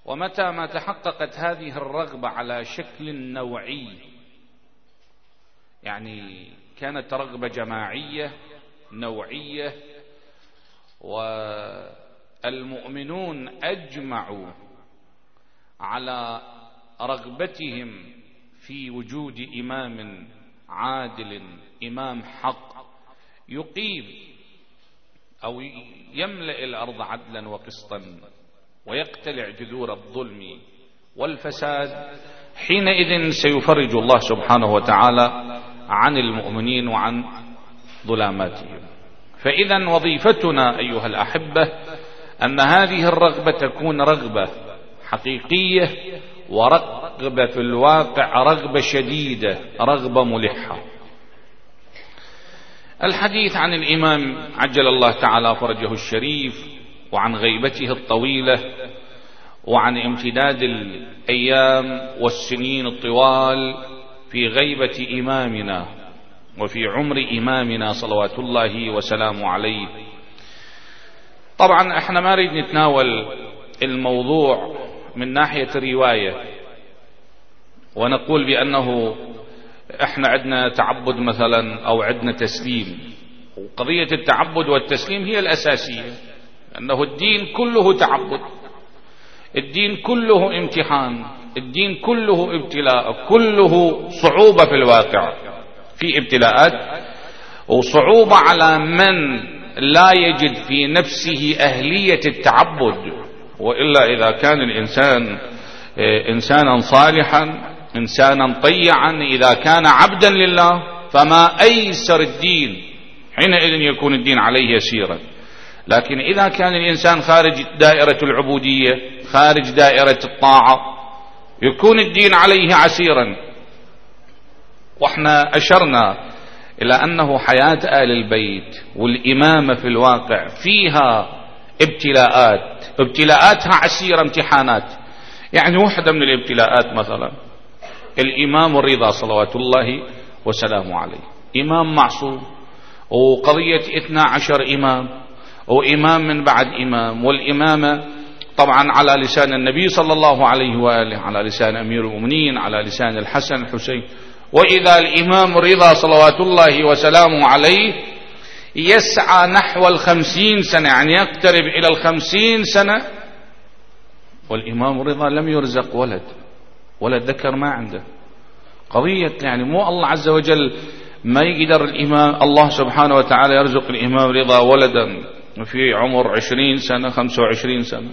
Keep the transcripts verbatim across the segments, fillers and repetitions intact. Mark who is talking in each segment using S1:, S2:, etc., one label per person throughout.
S1: ومتى ما تحققت هذه الرغبة على شكل نوعي، يعني كانت رغبة جماعية نوعية، والمؤمنون أجمعوا على رغبتهم في وجود إمام عادل، إمام حق يقيم أو يملأ الأرض عدلا وقسطا ويقتلع جذور الظلم والفساد، حينئذ سيفرج الله سبحانه وتعالى عن المؤمنين وعن ظلاماتهم. فإذا وظيفتنا أيها الأحبة أن هذه الرغبة تكون رغبة حقيقية، ورغبة في الواقع رغبة شديدة، رغبة ملحة. الحديث عن الإمام عجل الله تعالى فرجه الشريف، وعن غيبته الطويلة، وعن امتداد الأيام والسنين الطوال في غيبة إمامنا وفي عمر إمامنا صلوات الله وسلامه عليه. طبعا احنا ما نريد نتناول الموضوع من ناحية الرواية ونقول بأنه احنا عندنا تعبد مثلا او عندنا تسليم، وقضية التعبد والتسليم هي الأساسية، أنه الدين كله تعبد، الدين كله امتحان، الدين كله ابتلاء، كله صعوبة في الواقع، في ابتلاءات وصعوبة على من لا يجد في نفسه أهلية التعبد. وإلا إذا كان الإنسان إنسانا صالحا إنسانا طيعا، إذا كان عبدا لله، فما أيسر الدين، حينئذ يكون الدين عليه يسيرا. لكن إذا كان الإنسان خارج دائرة العبودية، خارج دائرة الطاعة، يكون الدين عليه عسيرا. واحنا أشرنا إلى أنه حياة آل البيت والإمامة في الواقع فيها ابتلاءات، ابتلاءاتها عسيرة، امتحانات. يعني واحدة من الابتلاءات مثلا الإمام الرضا صلوات الله وسلامه عليه، إمام معصوم، وقضية اثنا عشر إمام، وإمام من بعد إمام، والإمامة طبعا على لسان النبي صلى الله عليه وآله، على لسان أمير المؤمنين، على لسان الحسن الحسين. وإذا الإمام الرضا صلوات الله وسلامه عليه يسعى نحو الخمسين سنة، يعني يقترب إلى الخمسين سنة، والإمام الرضا لم يرزق ولد، ولد ذكر ما عنده. قضية يعني مو الله عز وجل ما يقدر الإمام الله سبحانه وتعالى يرزق الإمام رضا ولدا في عمر عشرين سنة خمسة وعشرين سنة،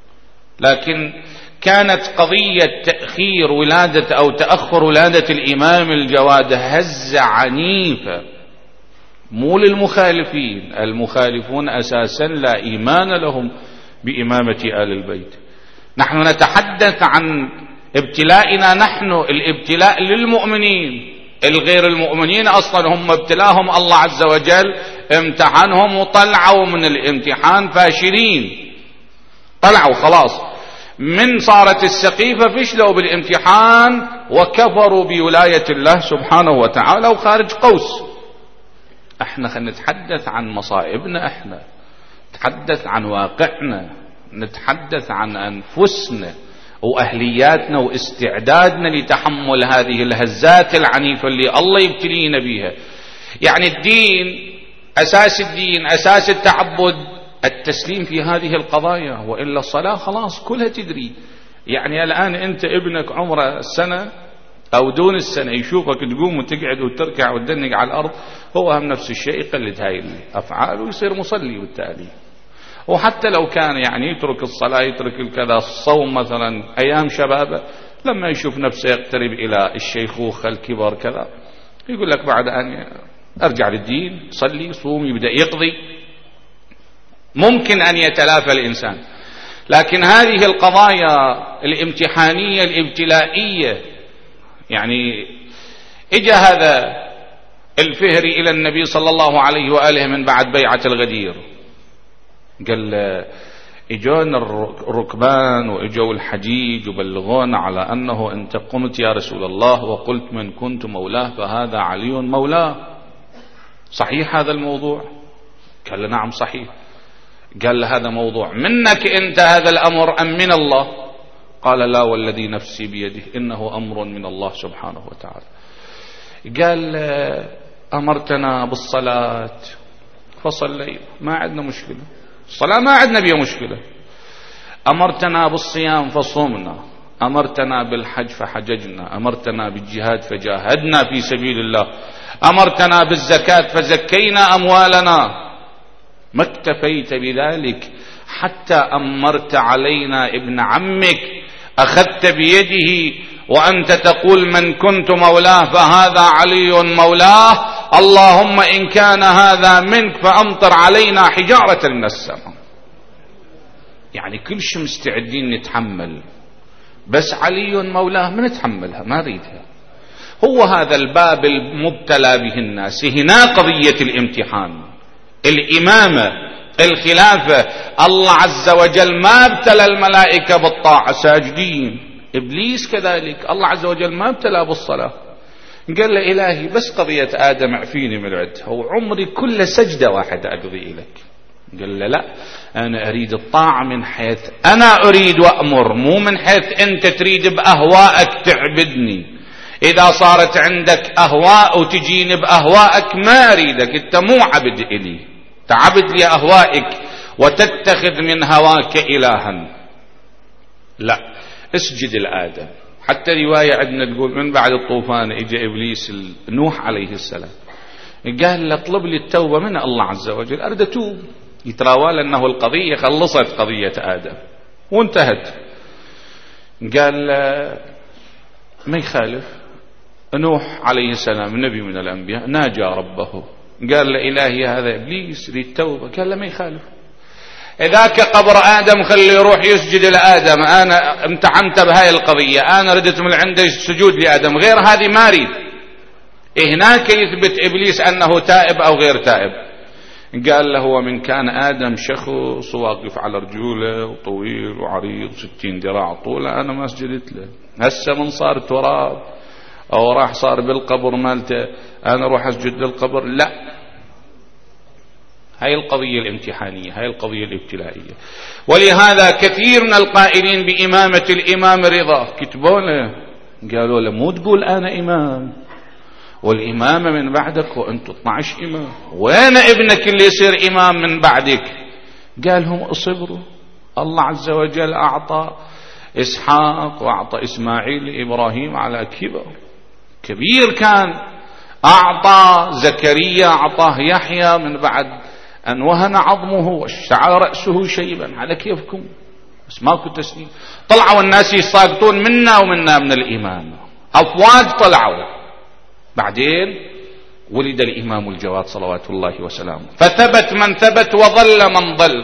S1: لكن كانت قضية تأخير ولادة أو تأخر ولادة الإمام الجواد هزة عنيفة، مو للمخالفين، المخالفون أساسا لا إيمان لهم بإمامة آل البيت. نحن نتحدث عن ابتلائنا نحن، الابتلاء للمؤمنين، الغير المؤمنين أصلا هم ابتلاهم الله عز وجل، امتحانهم وطلعوا من الامتحان فاشلين، طلعوا خلاص، من صارت السقيفة فشلوا بالامتحان وكفروا بولاية الله سبحانه وتعالى وخارج قوس. احنا خلينا نتحدث عن مصائبنا، احنا نتحدث عن واقعنا، نتحدث عن أنفسنا وأهلياتنا واستعدادنا لتحمل هذه الهزات العنيفة اللي الله يبتلينا بها. يعني الدين أساس الدين، أساس التعبد التسليم في هذه القضايا، وإلا الصلاة خلاص كلها تدري. يعني الآن أنت ابنك عمره السنة أو دون السنة يشوفك تقوم وتقعد وتركع وتدنق على الأرض، هو هم نفس الشيء يقلد هاي الأفعال ويصير مصلي بالتالي. وحتى لو كان يعني يترك الصلاة، يترك الكذا، الصوم مثلا أيام شبابه، لما يشوف نفسه يقترب إلى الشيخوخة الكبر كذا، يقول لك بعد أن أرجع للدين، صلي صوم، يبدأ يقضي. ممكن أن يتلافى الإنسان، لكن هذه القضايا الامتحانية الابتلائية، يعني إجا هذا الفهري إلى النبي صلى الله عليه وآله من بعد بيعة الغدير، قال اجون الركبان واجوا الحجيج وبلغون على أنه أنت قمت يا رسول الله وقلت من كنت مولاه فهذا علي مولاه، صحيح هذا الموضوع؟ قال له نعم صحيح. قال له هذا موضوع منك أنت هذا الأمر أم من الله؟ قال لا والذي نفسي بيده إنه أمر من الله سبحانه وتعالى. قال أمرتنا بالصلاة فصلينا، ما عندنا مشكلة، الصلاة ما عندنا بها مشكلة. أمرتنا بالصيام فصمنا، أمرتنا بالحج فحججنا، أمرتنا بالجهاد فجاهدنا في سبيل الله، أمرتنا بالزكاة فزكينا أموالنا. ما اكتفيت بذلك حتى أمرت علينا ابن عمك، أخذت بيده وأنت تقول من كنت مولاه فهذا علي مولاه، اللهم إن كان هذا منك فأمطر علينا حجارة من السماء. يعني كل شيء مستعدين نتحمل، بس علي مولاه ما نتحملها، ما نريدها. هو هذا الباب المبتلى به الناس. هنا قضية الامتحان، الإمامة، الخلافة. الله عز وجل ما ابتلى الملائكة بالطاعة ساجدين، إبليس كذلك الله عز وجل ما ابتلى بالصلاة. قال له إلهي بس قضية آدم اعفيني من عدها، وعمري كل سجدة واحدة أقضي إليك. قال له لا، أنا أريد الطاعة من حيث أنا أريد وأمر، مو من حيث أنت تريد بأهوائك تعبدني. إذا صارت عندك أهواء وتجيني بأهوائك ما أريدك، أنت مو عبد إلي، تعبد لي أهوائك وتتخذ من هواك إلها. لا، اسجد لآدم. حتى رواية عندنا تقول من بعد الطوفان اجى إبليس نوح عليه السلام، قال له اطلب لي التوبة من الله عز وجل، أريد أتوب. يتراوى لأنه القضية خلصت قضية آدم وانتهت. قال ما يخالف، نوح عليه السلام نبي من الأنبياء ناجى ربه، قال له إلهي هذا إبليس يريد توبة، قال له ما يخالف، ذاك قبر آدم خلي يروح يسجد لآدم، أنا امتحنت بهاي القضية، أنا ردت من عندي السجود لآدم، غير هذه ما أريد. هناك يثبت إبليس أنه تائب أو غير تائب. قال له ومن كان آدم شخص واقف على رجوله وطويل وعريض ستين ذراع طوله، أنا ما سجدت له. هسه من صار تراب أو راح صار بالقبر مالته أنا روح أسجد للقبر؟ لا. هاي القضية الامتحانية، هاي القضية الابتلائية. ولهذا كثير من القائلين بإمامة الإمام رضا كتبوا له قالوا له مو تقول أنا إمام والإمامة من بعدك وأنتم اثني عشر إمام، وين ابنك اللي يصير إمام من بعدك؟ قال هم اصبروا، الله عز وجل أعطى إسحاق وأعطى إسماعيل لإبراهيم على كبر كبير كان، أعطى زكريا أعطاه يحيى من بعد أن وهن عظمه واشتعل رأسه شيبا. على كيفكم، بس ماكو تسليم. طلعوا الناس يساقطون منا ومنا من الإمام، أفواج طلعوا. بعدين ولد الإمام الجواد صلوات الله وسلامه، فثبت من ثبت وظل من ظل.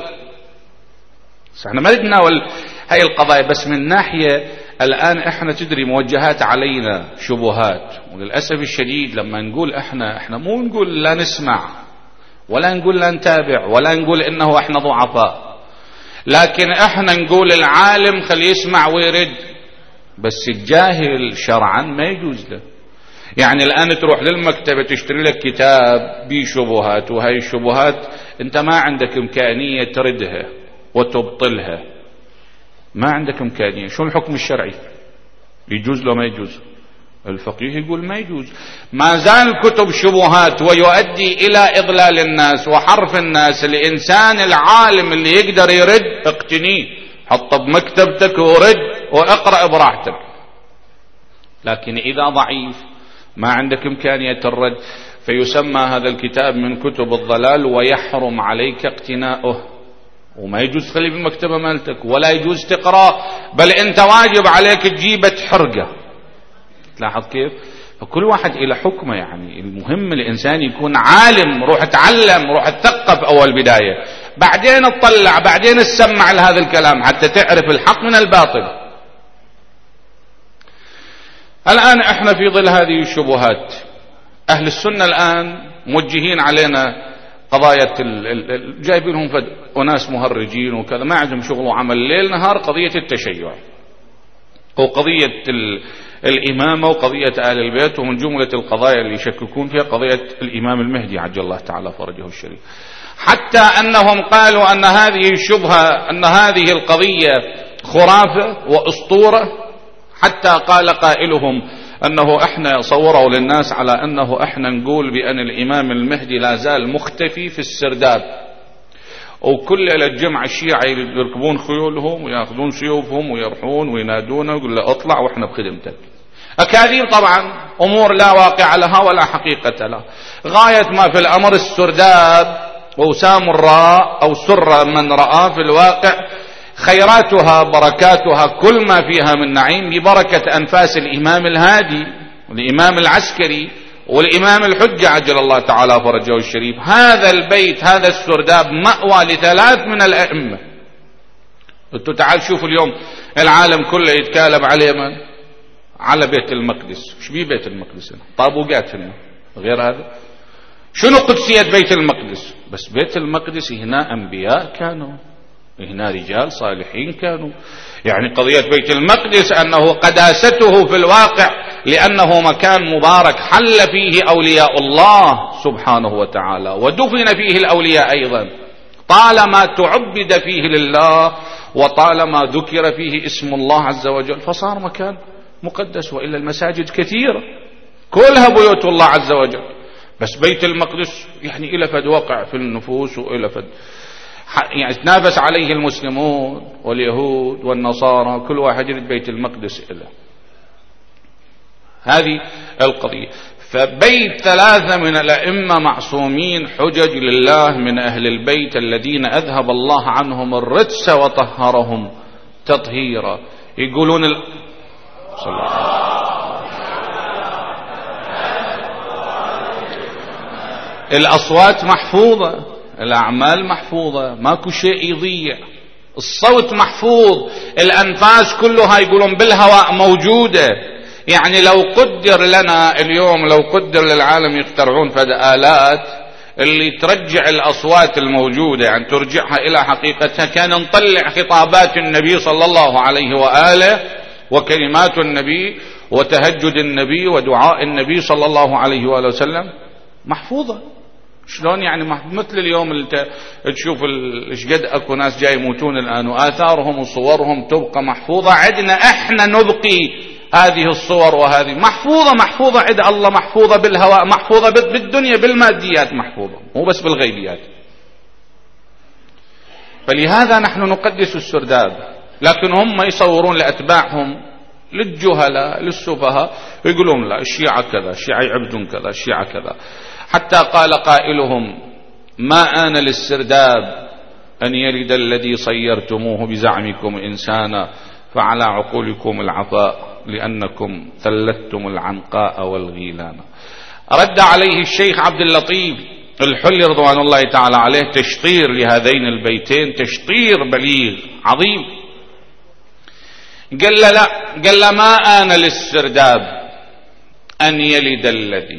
S1: احنا ما نتناول هاي القضايا، بس من ناحية الآن احنا تدري موجهات علينا شبهات، وللأسف الشديد لما نقول احنا احنا مو نقول لا نسمع ولا نقول لا نتابع ولا نقول انه احنا ضعفاء، لكن احنا نقول العالم خلي يسمع ويرد، بس الجاهل شرعا ما يجوز له. يعني الآن تروح للمكتبة تشتري لك كتاب بشبهات، وهي الشبهات انت ما عندك امكانية تردها وتبطلها، ما عندك امكانية. شو الحكم الشرعي؟ يجوز له ما يجوز؟ الفقيه يقول ما يجوز. ما زال كتب شبهات ويؤدي الى اضلال الناس وحرف الناس. الانسان العالم اللي يقدر يرد اقتنيه، حطه بمكتبتك ورد واقرأ براحتك. لكن اذا ضعيف ما عندك امكانية الرد فيسمى هذا الكتاب من كتب الضلال ويحرم عليك اقتناؤه، وما يجوز تخليه بالمكتبة مالتك ولا يجوز تقرأ، بل انت واجب عليك تجيبه تحرقه. تلاحظ كيف؟ فكل واحد الى حكمه. يعني المهم الانسان يكون عالم، روح اتعلم، روح اتثقف اول بداية، بعدين اطلع، بعدين تسمع لهذا الكلام حتى تعرف الحق من الباطل. الآن احنا في ظل هذه الشبهات، اهل السنة الآن موجهين علينا قضايا جايبينهم فد وناس مهرجين وكذا، ما عندهم شغل وعمل ليل نهار قضية التشيع وقضية الإمامة وقضية آل البيت، ومن جملة القضايا اللي يشككون فيها قضية الإمام المهدي عجل الله تعالى فرجه الشريف، حتى أنهم قالوا أن هذه الشبهة، أن هذه القضية خرافة وأسطورة، حتى قال قائلهم أنه إحنا صوروا للناس على أنه إحنا نقول بأن الإمام المهدي لا زال مختفي في السرداب، وكل ليلة الجمعة الشيعة يركبون خيولهم ويأخذون سيوفهم ويرحون وينادون ويقول له اطلع وإحنا بخدمتك. أكاذيب طبعا، أمور لا واقع لها ولا حقيقة لها. غاية ما في الأمر السرداب وسام الراء أو سر من رأى في الواقع خيراتها بركاتها كل ما فيها من نعيم ببركة أنفاس الإمام الهادي والإمام العسكري والإمام الحجة عجل الله تعالى فرجه الشريف. هذا البيت هذا السرداب مأوى لثلاث من الأئمة. انتوا تعال شوفوا اليوم العالم كله يتكالب عليه من؟ على بيت المقدس. ايش بيه بيت المقدس؟ طابوقات هنا غير هذا. شنو قدسية بيت المقدس؟ بس بيت المقدس هنا أنبياء كانوا، هنا رجال صالحين كانوا. يعني قضية بيت المقدس أنه قداسته في الواقع لأنه مكان مبارك حل فيه أولياء الله سبحانه وتعالى ودفن فيه الأولياء أيضا، طالما تعبد فيه لله وطالما ذكر فيه اسم الله عز وجل فصار مكان مقدس. وإلا المساجد كثيرة كلها بيوت الله عز وجل، بس بيت المقدس يعني إلى فد وقع في النفوس وإلى فد يعني تنافس عليه المسلمون واليهود والنصارى، كل واحد يريد بيت المقدس إله. هذه القضية. فبيت ثلاثة من الأئمة معصومين حجج لله من أهل البيت الذين أذهب الله عنهم الرجس وطهرهم تطهيرا. يقولون ال... صلى الله عليه وسلم الأصوات محفوظة، الأعمال محفوظة، ماكو شيء يضيع، الصوت محفوظ، الأنفاس كلها يقولون بالهواء موجودة. يعني لو قدر لنا اليوم، لو قدر للعالم يخترعون فد آلات اللي ترجع الأصوات الموجودة يعني ترجعها إلى حقيقتها، كان نطلع خطابات النبي صلى الله عليه وآله وكلمات النبي وتهجد النبي ودعاء النبي صلى الله عليه وآله وسلم محفوظة. شلون يعني مثل اليوم اللي تشوف ايش قد اكو ناس جاي يموتون الان واثارهم وصورهم تبقى محفوظة عندنا، احنا نبقي هذه الصور وهذه محفوظة محفوظة عند الله، محفوظة بالهواء، محفوظة بالدنيا بالماديات، محفوظة مو بس بالغيبيات. فلهذا نحن نقدس السرداب، لكن هم يصورون لأتباعهم للجهلاء للسفهاء يقولون لا الشيعة كذا، الشيعة يعبدون كذا، الشيعة كذا. حتى قال قائلهم ما آن للسرداب أن يلد الذي صيرتموه بزعمكم إنسانا فعلى عقولكم العفاء لأنكم ثلثتم العنقاء والغيلان. رد عليه الشيخ عبد اللطيف الحلي رضوان الله تعالى عليه تشطير لهذين البيتين، تشطير بليغ عظيم. قال له لا، قال له ما آن للسرداب أن يلد الذي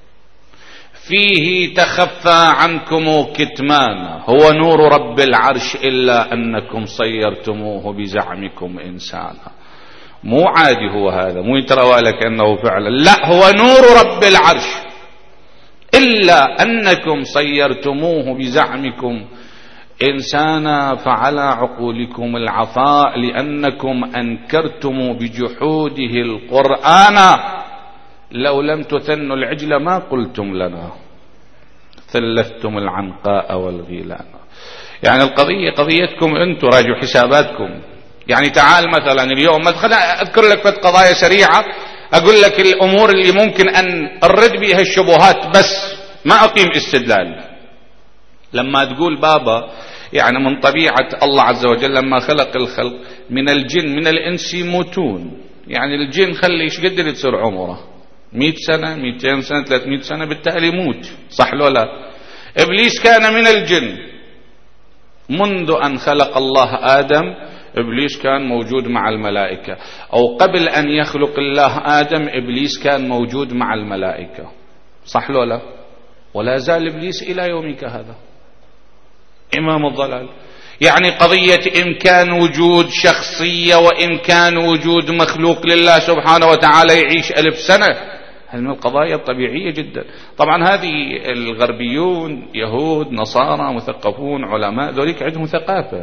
S1: فيه تخفى عنكم كتمانا هو نور رب العرش إلا أنكم صيرتموه بزعمكم إنسانا. مو عادي هو هذا، مو يتروى لك أنه فعلا، لا هو نور رب العرش إلا أنكم صيرتموه بزعمكم إنسانا فعلى عقولكم العفاء لأنكم أنكرتم بجحوده القرآن لو لم تثنوا العجل ما قلتم لنا ثلثتم العنقاء والغيلان. يعني القضية قضيتكم أنتم، راجعوا حساباتكم. يعني تعال مثلا اليوم خليني أذكر لك فت قضايا سريعة أقول لك الأمور اللي ممكن أن أرد بها الشبهات بس ما أقيم استدلال. لما تقول بابا يعني من طبيعة الله عز وجل لما خلق الخلق من الجن من الإنس يموتون، يعني الجن خلي ايش قدر تصير عمره مئة سنة مئتين سنة ثلاثمئة سنة بالتالي يموت، صح لو لا؟ إبليس كان من الجن منذ أن خلق الله آدم، إبليس كان موجود مع الملائكة، أو قبل أن يخلق الله آدم إبليس كان موجود مع الملائكة، صح لو لا؟ ولا زال إبليس إلى يومك هذا إمام الضلال. يعني قضية إمكان وجود شخصية وإمكان وجود مخلوق لله سبحانه وتعالى يعيش ألف سنة، هذه من القضايا الطبيعية جدا. طبعا هذه الغربيون يهود نصارى مثقفون علماء ذوليك عندهم ثقافة،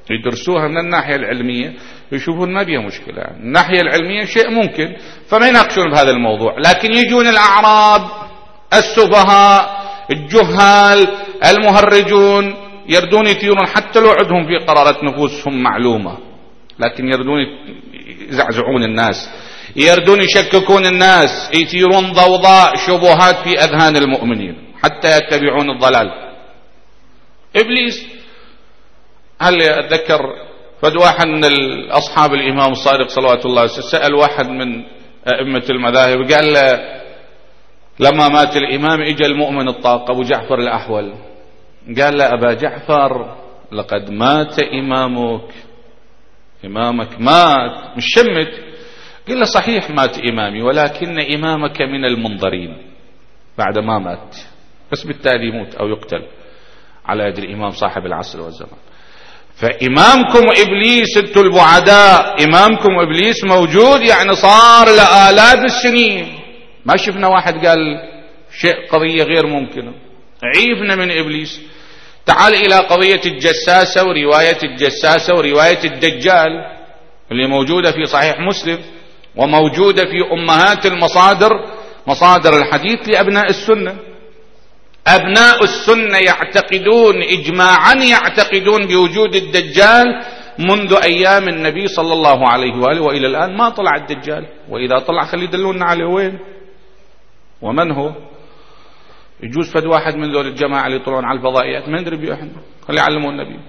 S1: يدرسوها من الناحية العلمية يشوفون ما بيها مشكلة. الناحية العلمية شيء ممكن، فما يناقشون بهذا الموضوع. لكن يجون الأعراب السفهاء الجهال المهرجون يردون يثيرون، حتى لو عندهم في قرارة نفوسهم معلومة، لكن يردون يزعزعون الناس، يردون يشككون الناس، يثيرون ضوضاء شبهات في أذهان المؤمنين حتى يتبعون الضلال. إبليس، هل أتذكر فد واحد من أصحاب الإمام الصادق صلوات الله عليه وسلم سأل واحد من أئمة المذاهب، قال له لما مات الإمام إجا المؤمن الطاق أبو جعفر الأحول، قال له أبا جعفر لقد مات إمامك، إمامك مات مش شمت. قال له صحيح مات إمامي، ولكن إمامك من المنظرين بعد ما مات، بس بالتالي يموت أو يقتل على يد الإمام صاحب العصر والزمان. فإمامكم إبليس انتم البعداء، إمامكم إبليس موجود، يعني صار لآلاف السنين ما شفنا واحد قال شيء قضية غير ممكنة. عيفنا من إبليس. تعال إلى قضية الجساسة ورواية الجساسة ورواية الدجال اللي موجودة في صحيح مسلم وموجودة في أمهات المصادر، مصادر الحديث لأبناء السنة. أبناء السنة يعتقدون إجماعا، يعتقدون بوجود الدجال منذ أيام النبي صلى الله عليه وآله، وإلى الآن ما طلع الدجال، وإذا طلع خلي يدلونا عليه وين ومن هو. يجوز فد واحد من ذول الجماعة اللي يطلعون على الفضائيات ما ندري بيه احنا، خلي يعلمون النبي.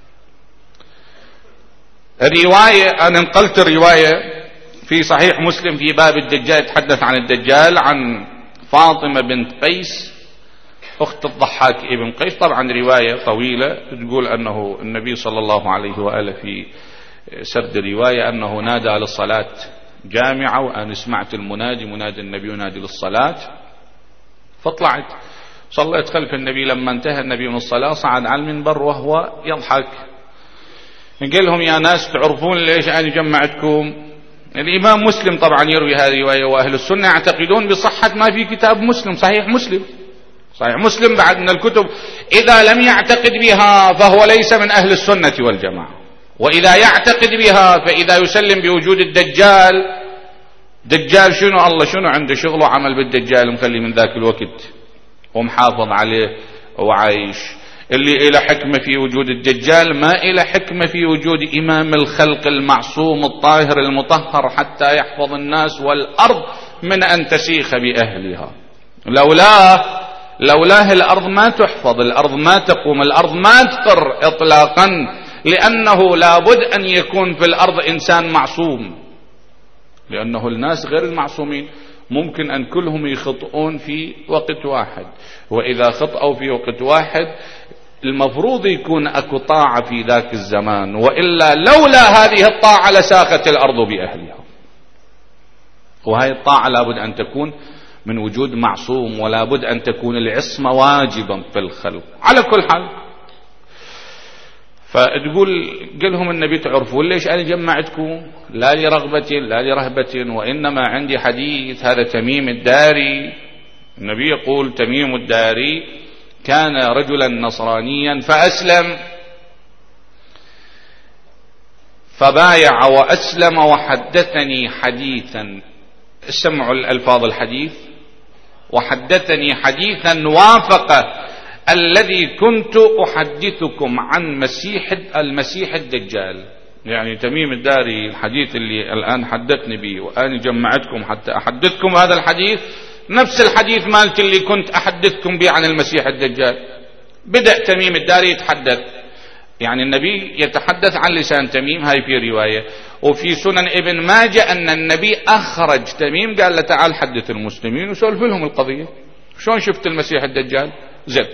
S1: الرواية أنا نقلت الرواية في صحيح مسلم في باب الدجال، يتحدث عن الدجال عن فاطمة بنت قيس أخت الضحاك ابن قيس. طبعا رواية طويلة تقول أنه النبي صلى الله عليه وآله في سرد الرواية أنه نادى للصلاة جامعة، وأنا سمعت المنادي منادي النبي ينادي للصلاة، فطلعت صليت خلف النبي. لما انتهى النبي من الصلاة صعد على المنبر وهو يضحك، قال لهم يا ناس تعرفون ليش أنا جمعتكم؟ الإمام مسلم طبعا يروي هذه الرواية، وأهل السنة يعتقدون بصحة ما في كتاب مسلم، صحيح مسلم. صحيح مسلم بعد من الكتب إذا لم يعتقد بها فهو ليس من أهل السنة والجماعة، وإذا يعتقد بها فإذا يسلم بوجود الدجال. دجال شنو؟ الله شنو عنده شغل وعمل بالدجال مخلي من ذاك الوقت ومحافظ عليه وعايش. اللي إلى حكمة في وجود الدجال ما إلى حكمة في وجود إمام الخلق المعصوم الطاهر المطهر حتى يحفظ الناس والأرض من أن تسيخ بأهلها. لولاه لولاه الأرض ما تحفظ، الأرض ما تقوم، الأرض ما تقر إطلاقا، لأنه لابد أن يكون في الأرض إنسان معصوم، لأنه الناس غير المعصومين ممكن أن كلهم يخطئون في وقت واحد، وإذا خطأوا في وقت واحد المفروض يكون أكو طاعة في ذاك الزمان، وإلا لولا هذه الطاعة لساقت الأرض بأهلها. وهذه الطاعة لابد أن تكون من وجود معصوم، ولا بد أن تكون العصمة واجبا في الخلق على كل حال. فتقول قلهم النبي تعرفون ليش أنا جمعتكم؟ لا لرغبة لا لرهبة، وإنما عندي حديث. هذا تميم الداري، النبي يقول تميم الداري كان رجلا نصرانيا فأسلم فبايع وأسلم وحدثني حديثا، سمعوا الألفاظ الحديث، وحدثني حديثا وافق الذي كنت أحدثكم عن مسيح المسيح الدجال. يعني تميم الداري الحديث اللي الآن حدثني به وأنا جمعتكم حتى أحدثكم هذا الحديث نفس الحديث مالت اللي كنت أحدثكم به عن المسيح الدجال. بدأ تميم الداري يتحدث، يعني النبي يتحدث عن لسان تميم، هاي في رواية. وفي سنن ابن ماجه أن النبي أخرج تميم قال له تعال حدث المسلمين وسولف لهم القضية، شلون شفت المسيح الدجال؟ زين.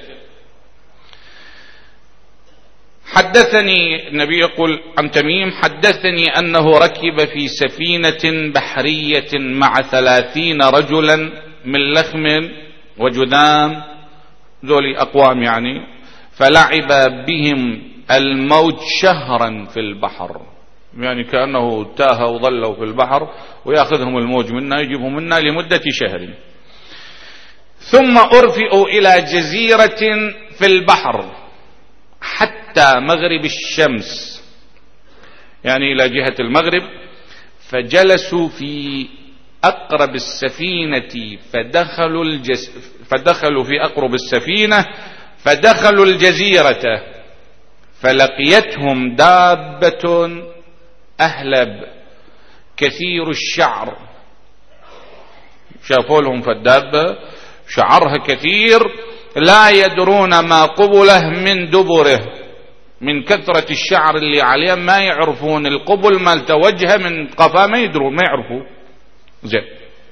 S1: حدثني النبي يقول عن تميم حدثني أنه ركب في سفينة بحرية مع ثلاثين رجلا من لخم وجذام، ذولي أقوام يعني، فلعب بهم الموج شهرا في البحر، يعني كأنه تاه وظلوا في البحر ويأخذهم الموج منا يجيبهم منا لمدة شهر. ثم أرفئوا إلى جزيرة في البحر حتى مغرب الشمس يعني إلى جهة المغرب. فجلسوا في أقرب السفينة فدخلوا, الجز... فدخلوا في أقرب السفينة فدخلوا الجزيرة فلقيتهم دابة أهلب كثير الشعر. شافوا لهم فالدابة شعرها كثير لا يدرون ما قبله من دبره، من كثرة الشعر اللي عليه ما يعرفون القبل ما التوجه من قفا، ما يدرون ما يعرفوا زين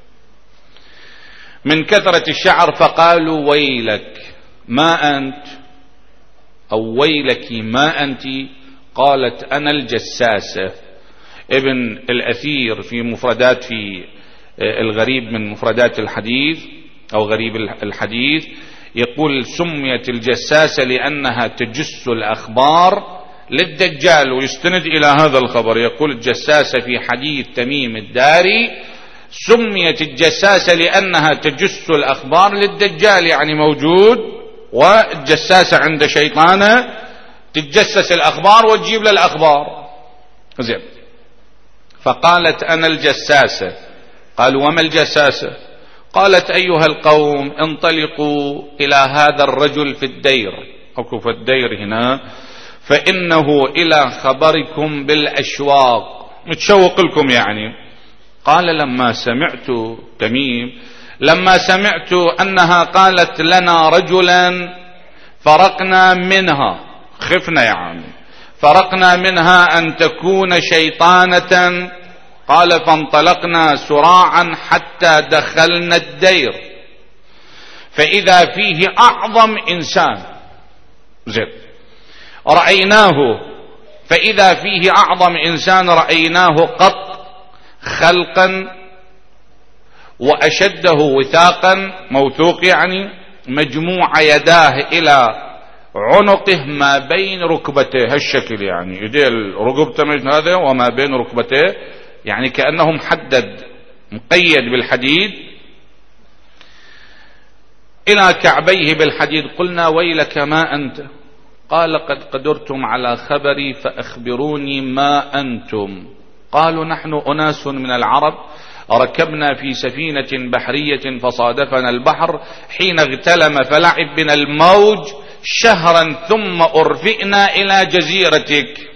S1: من كثرة الشعر. فقالوا ويلك ما أنت، أو ويلك ما أنت. قالت أنا الجساسة. ابن الأثير في مفردات في الغريب من مفردات الحديث أو غريب الحديث يقول سميت الجساسة لأنها تجس الأخبار للدجال، ويستند إلى هذا الخبر. يقول الجساسة في حديث تميم الداري سميت الجساسة لأنها تجس الأخبار للدجال، يعني موجود والجساسة عند شيطانة تتجسس الأخبار وتجيب له الأخبار. زين. فقالت أنا الجساسة. قالوا وما الجساسة؟ قالت أيها القوم انطلقوا إلى هذا الرجل في الدير، أو في الدير هنا، فإنه إلى خبركم بالأشواق، متشوق لكم يعني. قال لما سمعت تميم لما سمعت أنها قالت لنا رجلا فرقنا منها، خفنا يعني، فرقنا منها أن تكون شيطانة. قال فانطلقنا سراعا حتى دخلنا الدير فإذا فيه أعظم إنسان. زين. رأيناه فإذا فيه أعظم إنسان رأيناه قط خلقا وأشده وثاقا، موثوق يعني، مجموع يداه إلى عنقه ما بين ركبتيه، هالشكل يعني، يديه ركبته هذا وما بين ركبتيه، يعني كأنه محدد مقيد بالحديد إلى كعبيه بالحديد. قلنا ويلك ما أنت؟ قال قد قدرتم على خبري فأخبروني ما أنتم. قالوا نحن أناس من العرب ركبنا في سفينة بحرية فصادفنا البحر حين اغتلم فلعب بنا الموج شهرا ثم أرفئنا إلى جزيرتك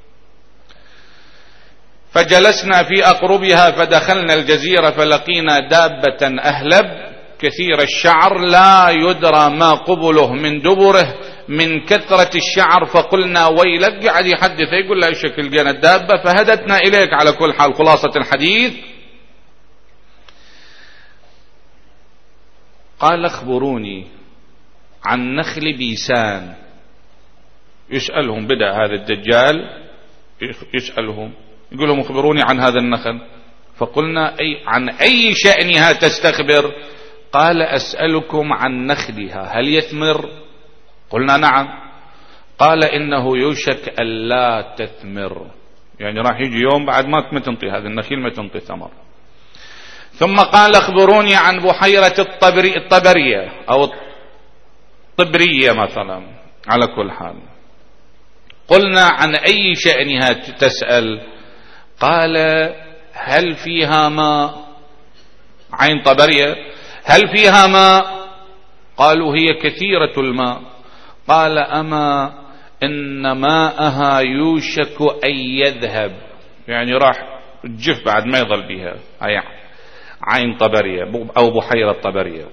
S1: فجلسنا في أقربها فدخلنا الجزيرة فلقينا دابة أهلب كثير الشعر لا يدرى ما قبله من دبره من كثرة الشعر. فقلنا ويلك، قاعد يحدث يقول له ايش شكل لقينا الدابة فهدتنا إليك. على كل حال خلاصة الحديث قال اخبروني عن نخل بيسان. يسألهم، بدأ هذا الدجال يسألهم، يقول لهم اخبروني عن هذا النخل. فقلنا أي عن أي شأنها تستخبر؟ قال أسألكم عن نخلها هل يثمر؟ قلنا نعم. قال إنه يوشك ألا تثمر، يعني راح يجي يوم بعد ما تنطي هذا النخيل ما تنطي ثمر. ثم قال اخبروني عن بحيرة الطبري الطبرية أو الطبرية مثلا. على كل حال قلنا عن أي شأنها تسأل؟ قال هل فيها ماء؟ عين طبرية هل فيها ماء؟ قالوا هي كثيرة الماء. قال أما إن ماءها يوشك أن يذهب، يعني راح تجف بعد ما يظل بها. عين طبرية أو بحيرة طبرية.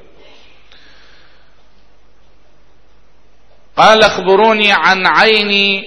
S1: قال اخبروني عن عين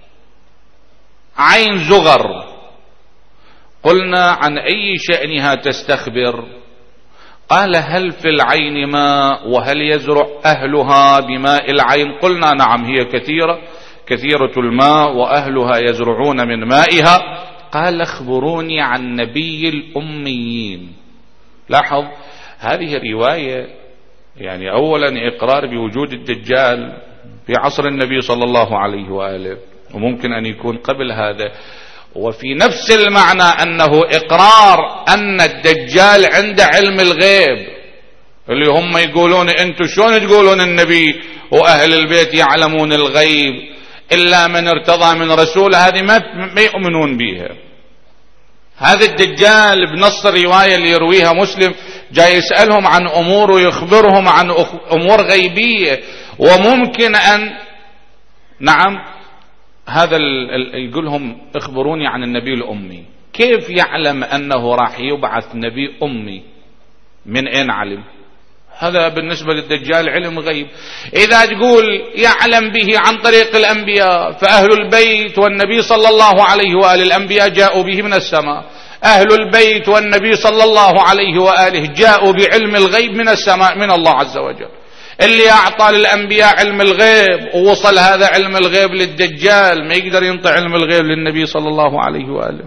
S1: عين زغر. قلنا عن أي شأنها تستخبر؟ قال هل في العين ماء وهل يزرع أهلها بماء العين؟ قلنا نعم هي كثيرة كثيرة الماء وأهلها يزرعون من مائها. قال اخبروني عن نبي الأميين. لاحظ هذه الرواية يعني أولا إقرار بوجود الدجال في عصر النبي صلى الله عليه وآله، وممكن أن يكون قبل هذا، وفي نفس المعنى أنه إقرار أن الدجال عنده علم الغيب، اللي هم يقولون أنتم شلون تقولون النبي وأهل البيت يعلمون الغيب؟ إلا من ارتضى من رسول، هذه ما يؤمنون بها. هذا الدجال بنص الرواية اللي يرويها مسلم جاي يسألهم عن أمور ويخبرهم عن أمور غيبية، وممكن أن نعم هذا يقول لهم اخبروني عن النبي الأمي. كيف يعلم أنه راح يبعث نبي أمي؟ من أين علم؟ هذا بالنسبة للدجال علم غيب. إذا تقول يعلم به عن طريق الأنبياء، فأهل البيت والنبي صلى الله عليه وآله الأنبياء جاءوا به من السماء، أهل البيت والنبي صلى الله عليه وآله جاءوا بعلم الغيب من السماء من الله عز وجل. اللي أعطى للأنبياء علم الغيب ووصل هذا علم الغيب للدجال، ما يقدر ينطي علم الغيب للنبي صلى الله عليه وآله.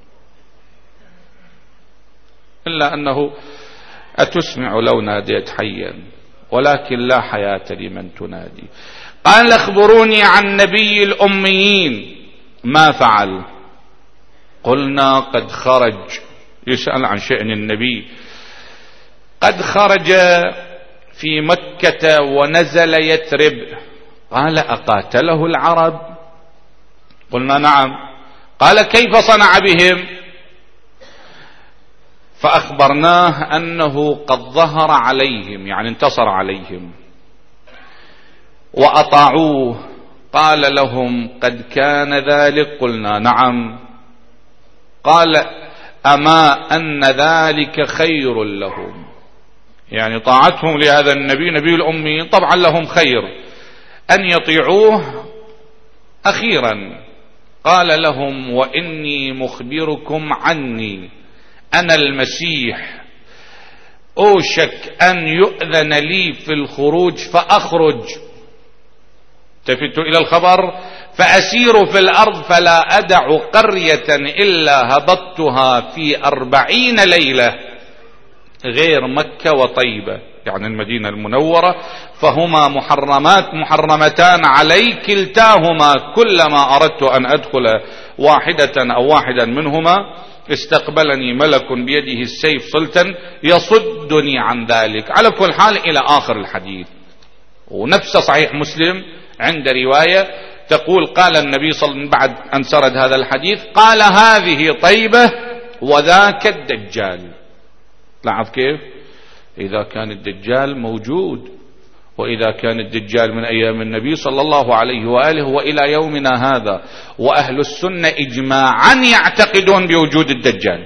S1: إلا أنه أتسمع لو ناديت حيا، ولكن لا حياة لمن تنادي. قال اخبروني عن نبي الأميين ما فعل. قلنا قد خرج، يسأل عن شأن النبي، قد خرج في مكة ونزل يثرب. قال أقاتله العرب؟ قلنا نعم. قال كيف صنع بهم؟ فأخبرناه أنه قد ظهر عليهم، يعني انتصر عليهم وأطاعوه. قال لهم قد كان ذلك؟ قلنا نعم. قال أما أن ذلك خير لهم، يعني طاعتهم لهذا النبي نبي الأمي طبعا لهم خير، أن يطيعوه أخيرا. قال لهم وإني مخبركم عني، أنا المسيح، أوشك أن يؤذن لي في الخروج فأخرج، التفت إلى الخبر، فأسير في الأرض فلا أدع قرية إلا هبطتها في أربعين ليلة غير مكة وطيبة، يعني المدينة المنورة، فهما محرمات محرمتان علي كلتاهما، كلما أردت أن أدخل واحدة أو واحدا منهما استقبلني ملك بيده السيف صلتا يصدني عن ذلك. على كل حال إلى آخر الحديث. ونفس صحيح مسلم عند رواية تقول قال النبي صلى الله عليه وسلم بعد أن سرد هذا الحديث، قال هذه طيبة وذاك الدجال. لاحظ كيف؟ إذا كان الدجال موجود، وإذا كان الدجال من أيام النبي صلى الله عليه وآله وإلى يومنا هذا، وأهل السنة إجماعا يعتقدون بوجود الدجال.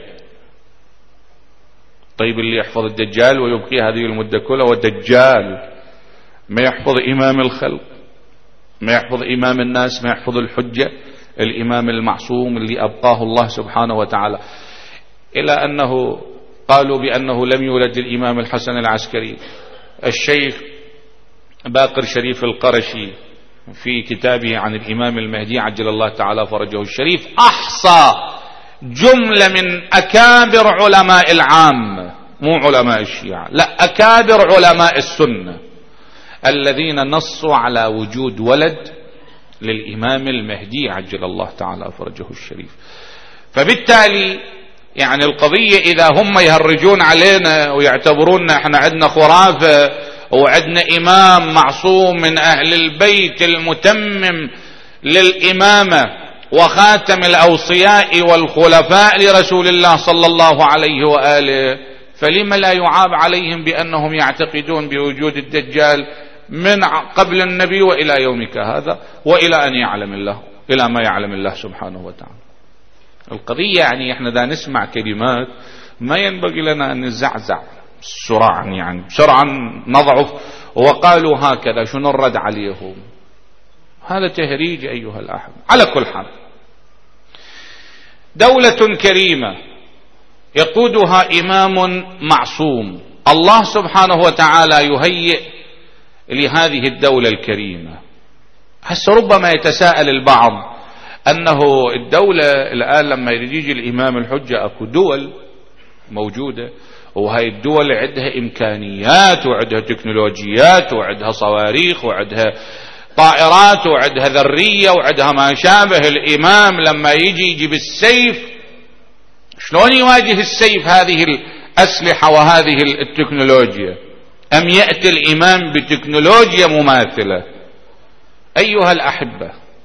S1: طيب اللي يحفظ الدجال ويبقي هذه المدة كلها ودجال، ما يحفظ إمام الخلق، ما يحفظ إمام الناس، ما يحفظ الحجة، الإمام المعصوم اللي أبقاه الله سبحانه وتعالى، إلى أنه قالوا بأنه لم يولد الإمام الحسن العسكري. الشيخ باقر شريف القرشي في كتابه عن الإمام المهدي عجل الله تعالى فرجه الشريف أحصى جملة من أكابر علماء العام، مو علماء الشيعة، لا، أكابر علماء السنة الذين نصوا على وجود ولد للإمام المهدي عجل الله تعالى فرجه الشريف. فبالتالي يعني القضية إذا هم يهرجون علينا ويعتبرون احنا عندنا خرافة وعندنا إمام معصوم من أهل البيت المتمم للإمامة وخاتم الأوصياء والخلفاء لرسول الله صلى الله عليه وآله، فلما لا يعاب عليهم بأنهم يعتقدون بوجود الدجال من قبل النبي وإلى يومك هذا، وإلى أن يعلم الله، إلى ما يعلم الله سبحانه وتعالى. القضية يعني احنا دا نسمع كلمات ما ينبغي لنا أن نزعزع سرعا، يعني بسرعة نضعف، وقالوا هكذا شنو الرد عليهم؟ هذا تهريج أيها الأحبة. على كل حال، دولة كريمة يقودها إمام معصوم، الله سبحانه وتعالى يهيئ لهذه الدولة الكريمة. هسه ربما يتساءل البعض أنه الدولة الآن لما يجي الإمام الحجة أكو دول موجودة، وهي الدول عندها إمكانيات وعندها تكنولوجيات وعندها صواريخ وعندها طائرات وعندها ذرية وعندها ما شابه. الإمام لما يجي يجي بالسيف، شلون يواجه السيف هذه الأسلحة وهذه التكنولوجيا؟ أم يأتي الإمام بتكنولوجيا مماثلة؟ أيها الأحبة،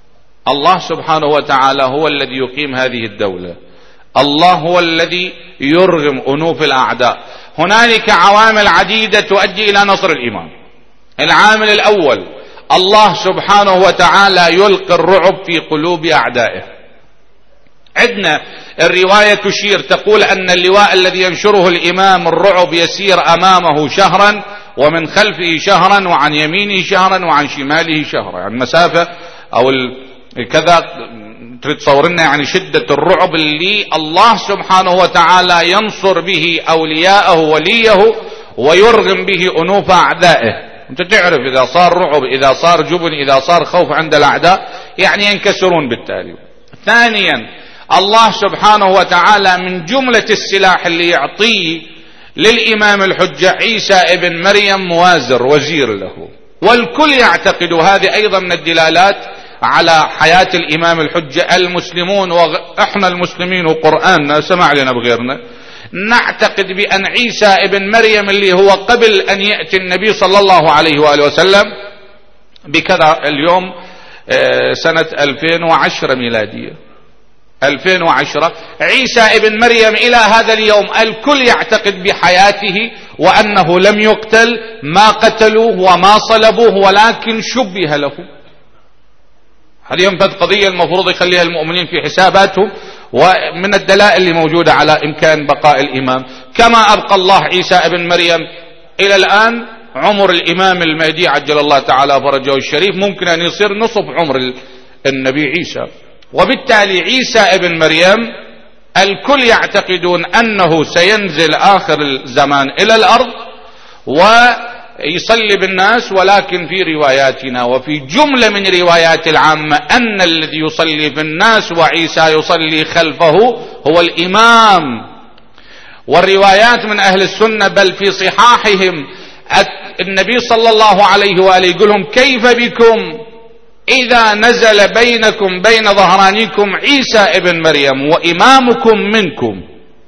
S1: الله سبحانه وتعالى هو الذي يقيم هذه الدولة، الله هو الذي يرغم أنوف الأعداء. هنالك عوامل عديدة تؤدي إلى نصر الإمام. العامل الأول، الله سبحانه وتعالى يلقي الرعب في قلوب أعدائه. عندنا الرواية تشير تقول أن اللواء الذي ينشره الإمام الرعب يسير أمامه شهرا ومن خلفه شهرا وعن يمينه شهرا وعن شماله شهرا، يعني مسافة أو كذا تصور لنا يعني شدة الرعب اللي الله سبحانه وتعالى ينصر به أولياءه وليه ويرغم به أنوف أعدائه. أنت تعرف إذا صار رعب، إذا صار جبن، إذا صار خوف عند الأعداء يعني ينكسرون بالتالي. ثانيا، الله سبحانه وتعالى من جملة السلاح اللي يعطيه للإمام الحجة عيسى ابن مريم موازر وزير له، والكل يعتقد هذه أيضا من الدلالات على حياة الإمام الحجة. المسلمون وإحنا المسلمين وقرآننا سمع لنا بغيرنا نعتقد بأن عيسى ابن مريم اللي هو قبل أن يأتي النبي صلى الله عليه وآله وسلم بكذا اليوم سنة ألفين وعشرة ميلادية، ألفين وعشرة عيسى ابن مريم إلى هذا اليوم الكل يعتقد بحياته وأنه لم يقتل، ما قتلوه وما صلبوه ولكن شبه له. هذه ينفذ قضية المفروض يخليها المؤمنين في حساباتهم، ومن الدلائل اللي موجودة على إمكان بقاء الإمام. كما أبقى الله عيسى ابن مريم إلى الآن عمر الإمام المهدي عجل الله تعالى فرجه الشريف ممكن أن يصير نصف عمر النبي عيسى. وبالتالي عيسى ابن مريم الكل يعتقدون أنه سينزل آخر الزمان إلى الأرض ويصلي بالناس، ولكن في رواياتنا وفي جملة من روايات العامة أن الذي يصلي في الناس وعيسى يصلي خلفه هو الإمام. والروايات من أهل السنة بل في صحاحهم النبي صلى الله عليه وآله يقولهم كيف بكم إذا نزل بينكم بين ظهرانيكم عيسى ابن مريم وإمامكم منكم.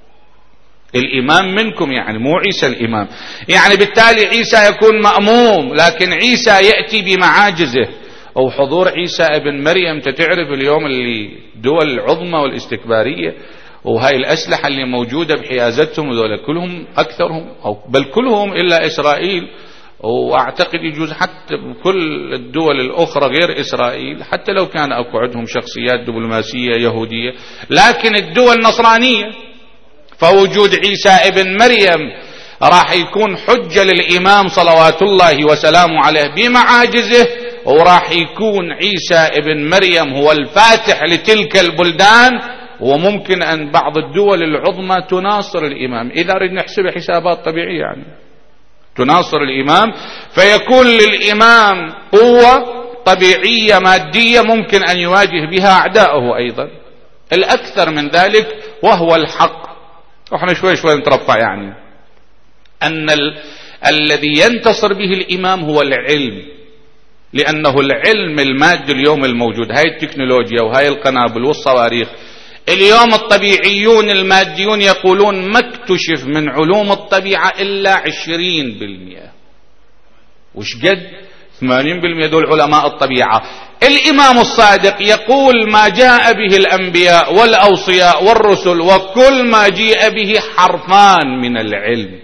S1: الإمام منكم يعني مو عيسى الإمام، يعني بالتالي عيسى يكون مأموم، لكن عيسى يأتي بمعاجزه. أو حضور عيسى ابن مريم تتعرف اليوم اللي دول العظمى والاستكبارية وهاي الأسلحة اللي موجودة بحيازتهم وذولا كلهم أكثرهم أو بل كلهم إلا إسرائيل، واعتقد يجوز حتى بكل الدول الاخرى غير اسرائيل حتى لو كان اكو عندهم شخصيات دبلوماسيه يهوديه، لكن الدول نصرانيه. فوجود عيسى ابن مريم راح يكون حجه للامام صلوات الله وسلامه عليه بمعاجزه، وراح يكون عيسى ابن مريم هو الفاتح لتلك البلدان، وممكن ان بعض الدول العظمى تناصر الامام اذا اريد نحسب حسابات طبيعيه، يعني تناصر الإمام فيكون للإمام قوة طبيعية مادية ممكن أن يواجه بها أعداءه أيضا. الأكثر من ذلك وهو الحق، وإحنا شوي شوي نترفع يعني أن ال... الذي ينتصر به الإمام هو العلم، لأنه العلم المادي اليوم الموجود، هاي التكنولوجيا وهاي القنابل والصواريخ، اليوم الطبيعيون الماديون يقولون ما اكتشف من علوم الطبيعة إلا عشرين بالمئة. وش قد؟ ثمانين بالمئة دول علماء الطبيعة. الإمام الصادق يقول ما جاء به الأنبياء والأوصياء والرسل وكل ما جاء به حرفان من العلم.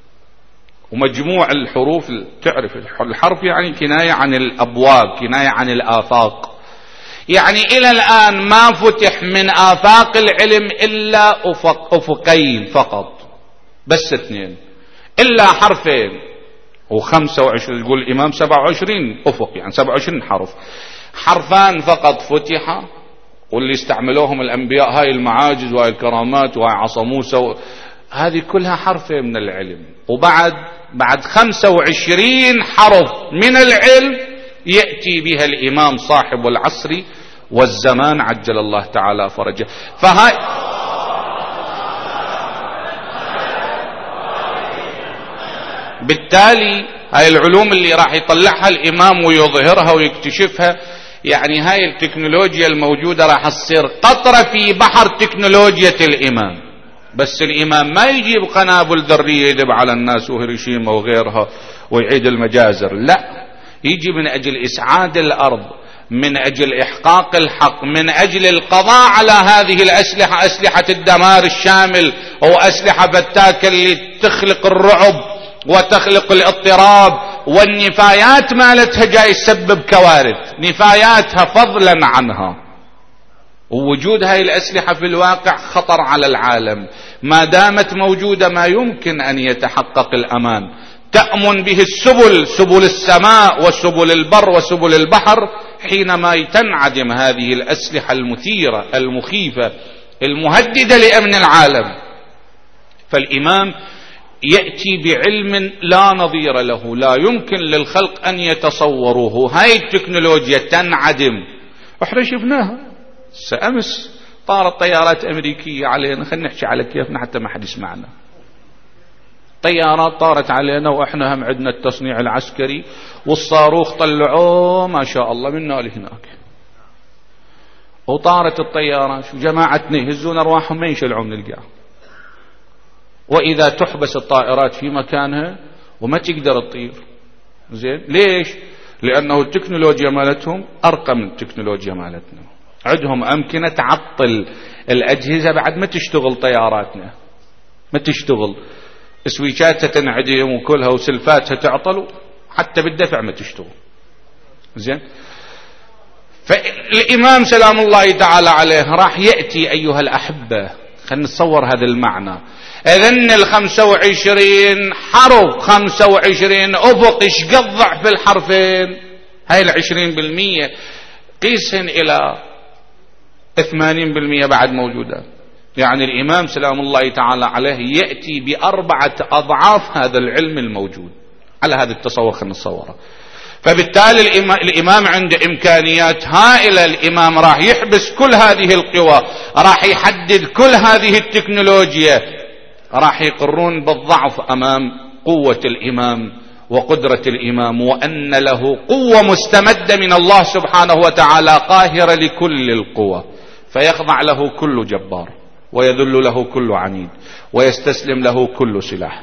S1: ومجموع الحروف تعرف الحرف يعني كناية عن الأبواب، كناية عن الآفاق، يعني إلى الآن ما فتح من آفاق العلم إلا أفق أفقين فقط، بس اثنين، إلا حرفين وخمسة وعشرين، يقول الإمام سبعة وعشرين أفق يعني سبعة وعشرين حرف، حرفان فقط فتح واللي استعملوهم الأنبياء، هاي المعاجز وهاي الكرامات وهاي عصا موسى، هذه كلها حرفين من العلم. وبعد بعد خمسة وعشرين حرف من العلم يأتي بها الإمام صاحب العصر والزمان عجل الله تعالى فرجه. فهاي بالتالي هاي العلوم اللي راح يطلعها الإمام ويظهرها ويكتشفها، يعني هاي التكنولوجيا الموجودة راح تصير قطرة في بحر تكنولوجيا الإمام. بس الإمام ما يجيب قنابل ذرية يذب على الناس وهيروشيما وغيرها ويعيد المجازر، لا، يجي من أجل إسعاد الأرض. من أجل إحقاق الحق، من أجل القضاء على هذه الأسلحة، أسلحة الدمار الشامل أو أسلحة فتاكة اللي تخلق الرعب وتخلق الاضطراب، والنفايات مالتها جاي يسبب كوارث، نفاياتها فضلا عنها. ووجود هاي الأسلحة في الواقع خطر على العالم، ما دامت موجودة ما يمكن أن يتحقق الأمان. تأمن به السبل، سبل السماء وسبل البر وسبل البحر، حينما تنعدم هذه الأسلحة المثيرة المخيفة المهددة لأمن العالم. فالإمام يأتي بعلم لا نظير له، لا يمكن للخلق أن يتصوروه. هاي التكنولوجيا تنعدم، احنا شفناها سأمس طارت طيارات أمريكية علينا، خلينا نحكي على كيفنا حتى ما حد يسمعنا. طيارات طارت علينا وإحنا هم عندنا التصنيع العسكري والصاروخ طلعوه ما شاء الله منا لهناك، وطارت الطيارات جماعتنا يهزون أرواحهم ما ينشلعون من القاع، وإذا تحبس الطائرات في مكانها وما تقدر تطير. زين ليش؟ لأنه التكنولوجيا مالتهم أرقى من التكنولوجيا مالتنا، عندهم أمكنة تعطل الأجهزة بعد ما تشتغل طياراتنا، ما تشتغل سويتشاتها تنعدم وكلها وسلفاتها تعطل، حتى بالدفع ما تشتغل. زين فالإمام سلام الله تعالى عليه راح يأتي أيها الأحبة، خلينا نتصور هذا المعنى. إذن الخمسة وعشرين حرب، خمسة وعشرين أفق، إيش قضع في الحرفين؟ هاي العشرين بالمية قيسهن إلى ثمانين بالمية بعد موجودة. يعني الإمام سلام الله تعالى عليه يأتي بأربعة أضعاف هذا العلم الموجود. على هذا التصور خلينا نتصوره. فبالتالي الإمام عنده إمكانيات هائلة. الإمام راح يحبس كل هذه القوى، راح يحدد كل هذه التكنولوجيا، راح يقرون بالضعف أمام قوة الإمام وقدرة الإمام، وأن له قوة مستمدة من الله سبحانه وتعالى قاهرة لكل القوى، فيخضع له كل جبار، ويذل له كل عنيد، ويستسلم له كل سلاح.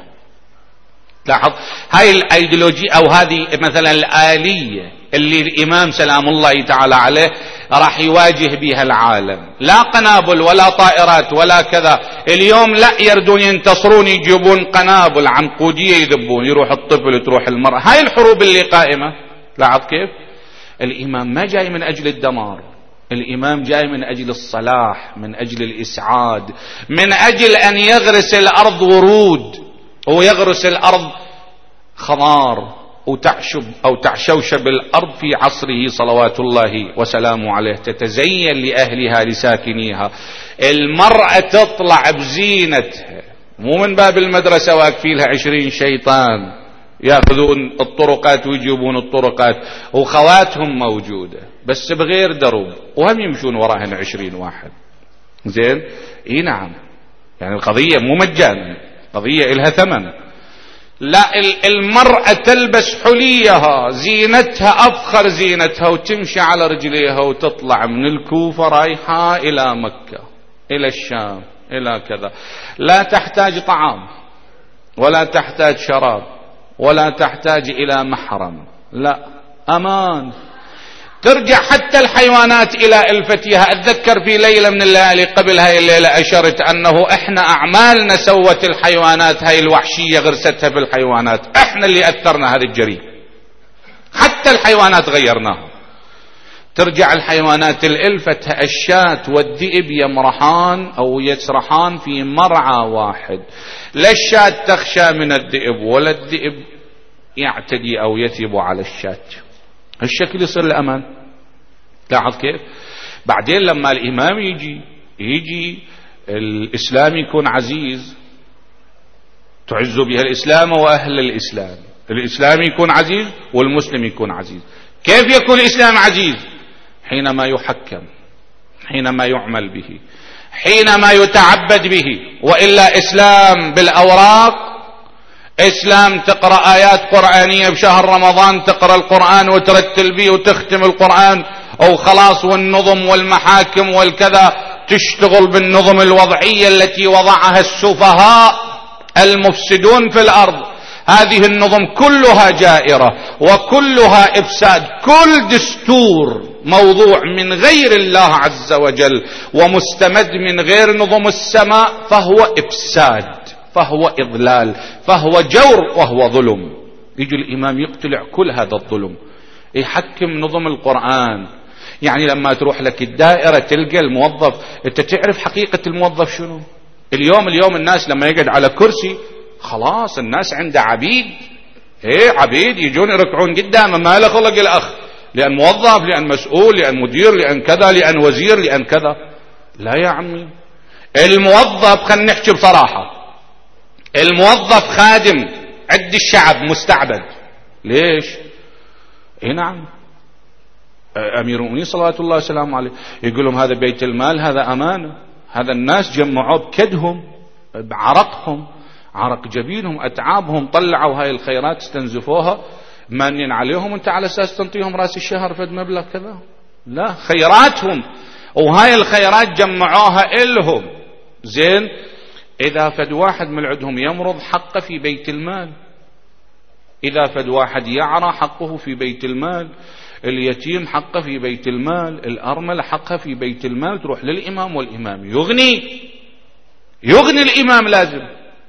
S1: لاحظ هاي الايديولوجيا او هذه مثلا الآلية اللي الإمام سلام الله تعالى عليه راح يواجه بها العالم. لا قنابل ولا طائرات ولا كذا. اليوم لا يردون ينتصرون يجيبون قنابل عنقودية يذبون، يروح الطفل تروح المرأة. هاي الحروب اللي قائمة. لاحظ كيف الإمام ما جاي من أجل الدمار، الإمام جاي من أجل الصلاح، من أجل الإسعاد، من أجل أن يغرس الأرض ورود، ويغرس الأرض خضار، وتعشب أو تعشوشب الأرض في عصره صلوات الله وسلامه عليه، تتزين لأهلها لساكنيها. المرأة تطلع بزينتها، مو من باب المدرسة واقفيلها عشرين شيطان يأخذون الطرقات ويجيبون الطرقات، وخواتهم موجودة بس بغير درب، وهم يمشون وراهن عشرين واحد. زين اي نعم، يعني القضية مو مجانا، قضية إلها ثمن. لا، المرأة تلبس حليها زينتها أفخر زينتها، وتمشي على رجليها وتطلع من الكوفة رايحة إلى مكة إلى الشام إلى كذا، لا تحتاج طعام ولا تحتاج شراب ولا تحتاج إلى محرم، لا، أمان. ترجع حتى الحيوانات إلى ألفتها. أتذكر في ليلة من الليالي قبل هاي الليلة أشرت أنه إحنا أعمالنا سوت الحيوانات هاي الوحشية، غرستها في الحيوانات، إحنا اللي أثرنا هذه الجريمة، حتى الحيوانات غيرناها. ترجع الحيوانات الألفتها، الشاة والذئب يمرحان أو يسرحان في مرعى واحد، لا الشاة تخشى من الذئب ولا الذئب يعتدي أو يثب على الشاة. الشكل يصير الأمان. لاحظ كيف بعدين لما الإمام يجي يجي الإسلام يكون عزيز، تعز بها الإسلام وأهل الإسلام، الإسلام يكون عزيز والمسلم يكون عزيز. كيف يكون الإسلام عزيز؟ حينما يحكم، حينما يعمل به، حينما يتعبد به. وإلا إسلام بالأوراق، إسلام تقرأ آيات قرآنية بشهر رمضان، تقرأ القرآن وترتل به وتختم القرآن أو خلاص، والنظم والمحاكم والكذا تشتغل بالنظم الوضعية التي وضعها السفهاء المفسدون في الأرض. هذه النظم كلها جائرة وكلها إفساد. كل دستور موضوع من غير الله عز وجل ومستمد من غير نظم السماء فهو إفساد، فهو إضلال، فهو جور، وهو ظلم. يجي الإمام يقتلع كل هذا الظلم، يحكم نظم القرآن. يعني لما تروح لك الدائرة تلقى الموظف، انت تعرف حقيقة الموظف شنو؟ اليوم اليوم الناس لما يقعد على كرسي خلاص الناس عنده عبيد، ايه عبيد يجون يركعون قدامه، ما له خلق الأخ، لأن موظف، لأن مسؤول، لأن مدير، لأن كذا، لأن وزير، لأن كذا. لا يا عمي، الموظف خلينا نحكي بصراحة، الموظف خادم عند الشعب مستعبد. ليش؟ اي نعم، أمير المؤمنين صلوات الله وسلامه عليه يقول لهم هذا بيت المال، هذا أمانة، هذا الناس جمعوه بكدهم، بعرقهم، عرق جبينهم، أتعابهم، طلعوا هاي الخيرات استنزفوها، مانين عليهم أنت على أساس تنطيهم رأس الشهر فد مبلغ كذا؟ لا، خيراتهم، وهاي الخيرات جمعوها إلهم. زين، إذا فد واحد من عندهم يمرض حقه في بيت المال، إذا فد واحد يعرى حقه في بيت المال، اليتيم حقه في بيت المال، الأرمل حقه في بيت المال، تروح للإمام والإمام يغني، يغني الإمام لازم.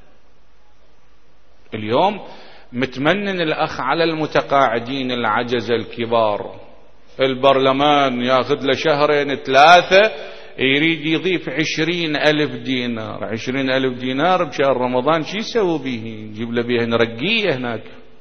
S1: اليوم متمنن الأخ على المتقاعدين العجز الكبار، البرلمان ياخذ له شهرين ثلاثة يريد يضيف عشرين ألف دينار، عشرين ألف دينار بشهر رمضان شي يسوي به؟ يجيب له بيهن رقية هناك،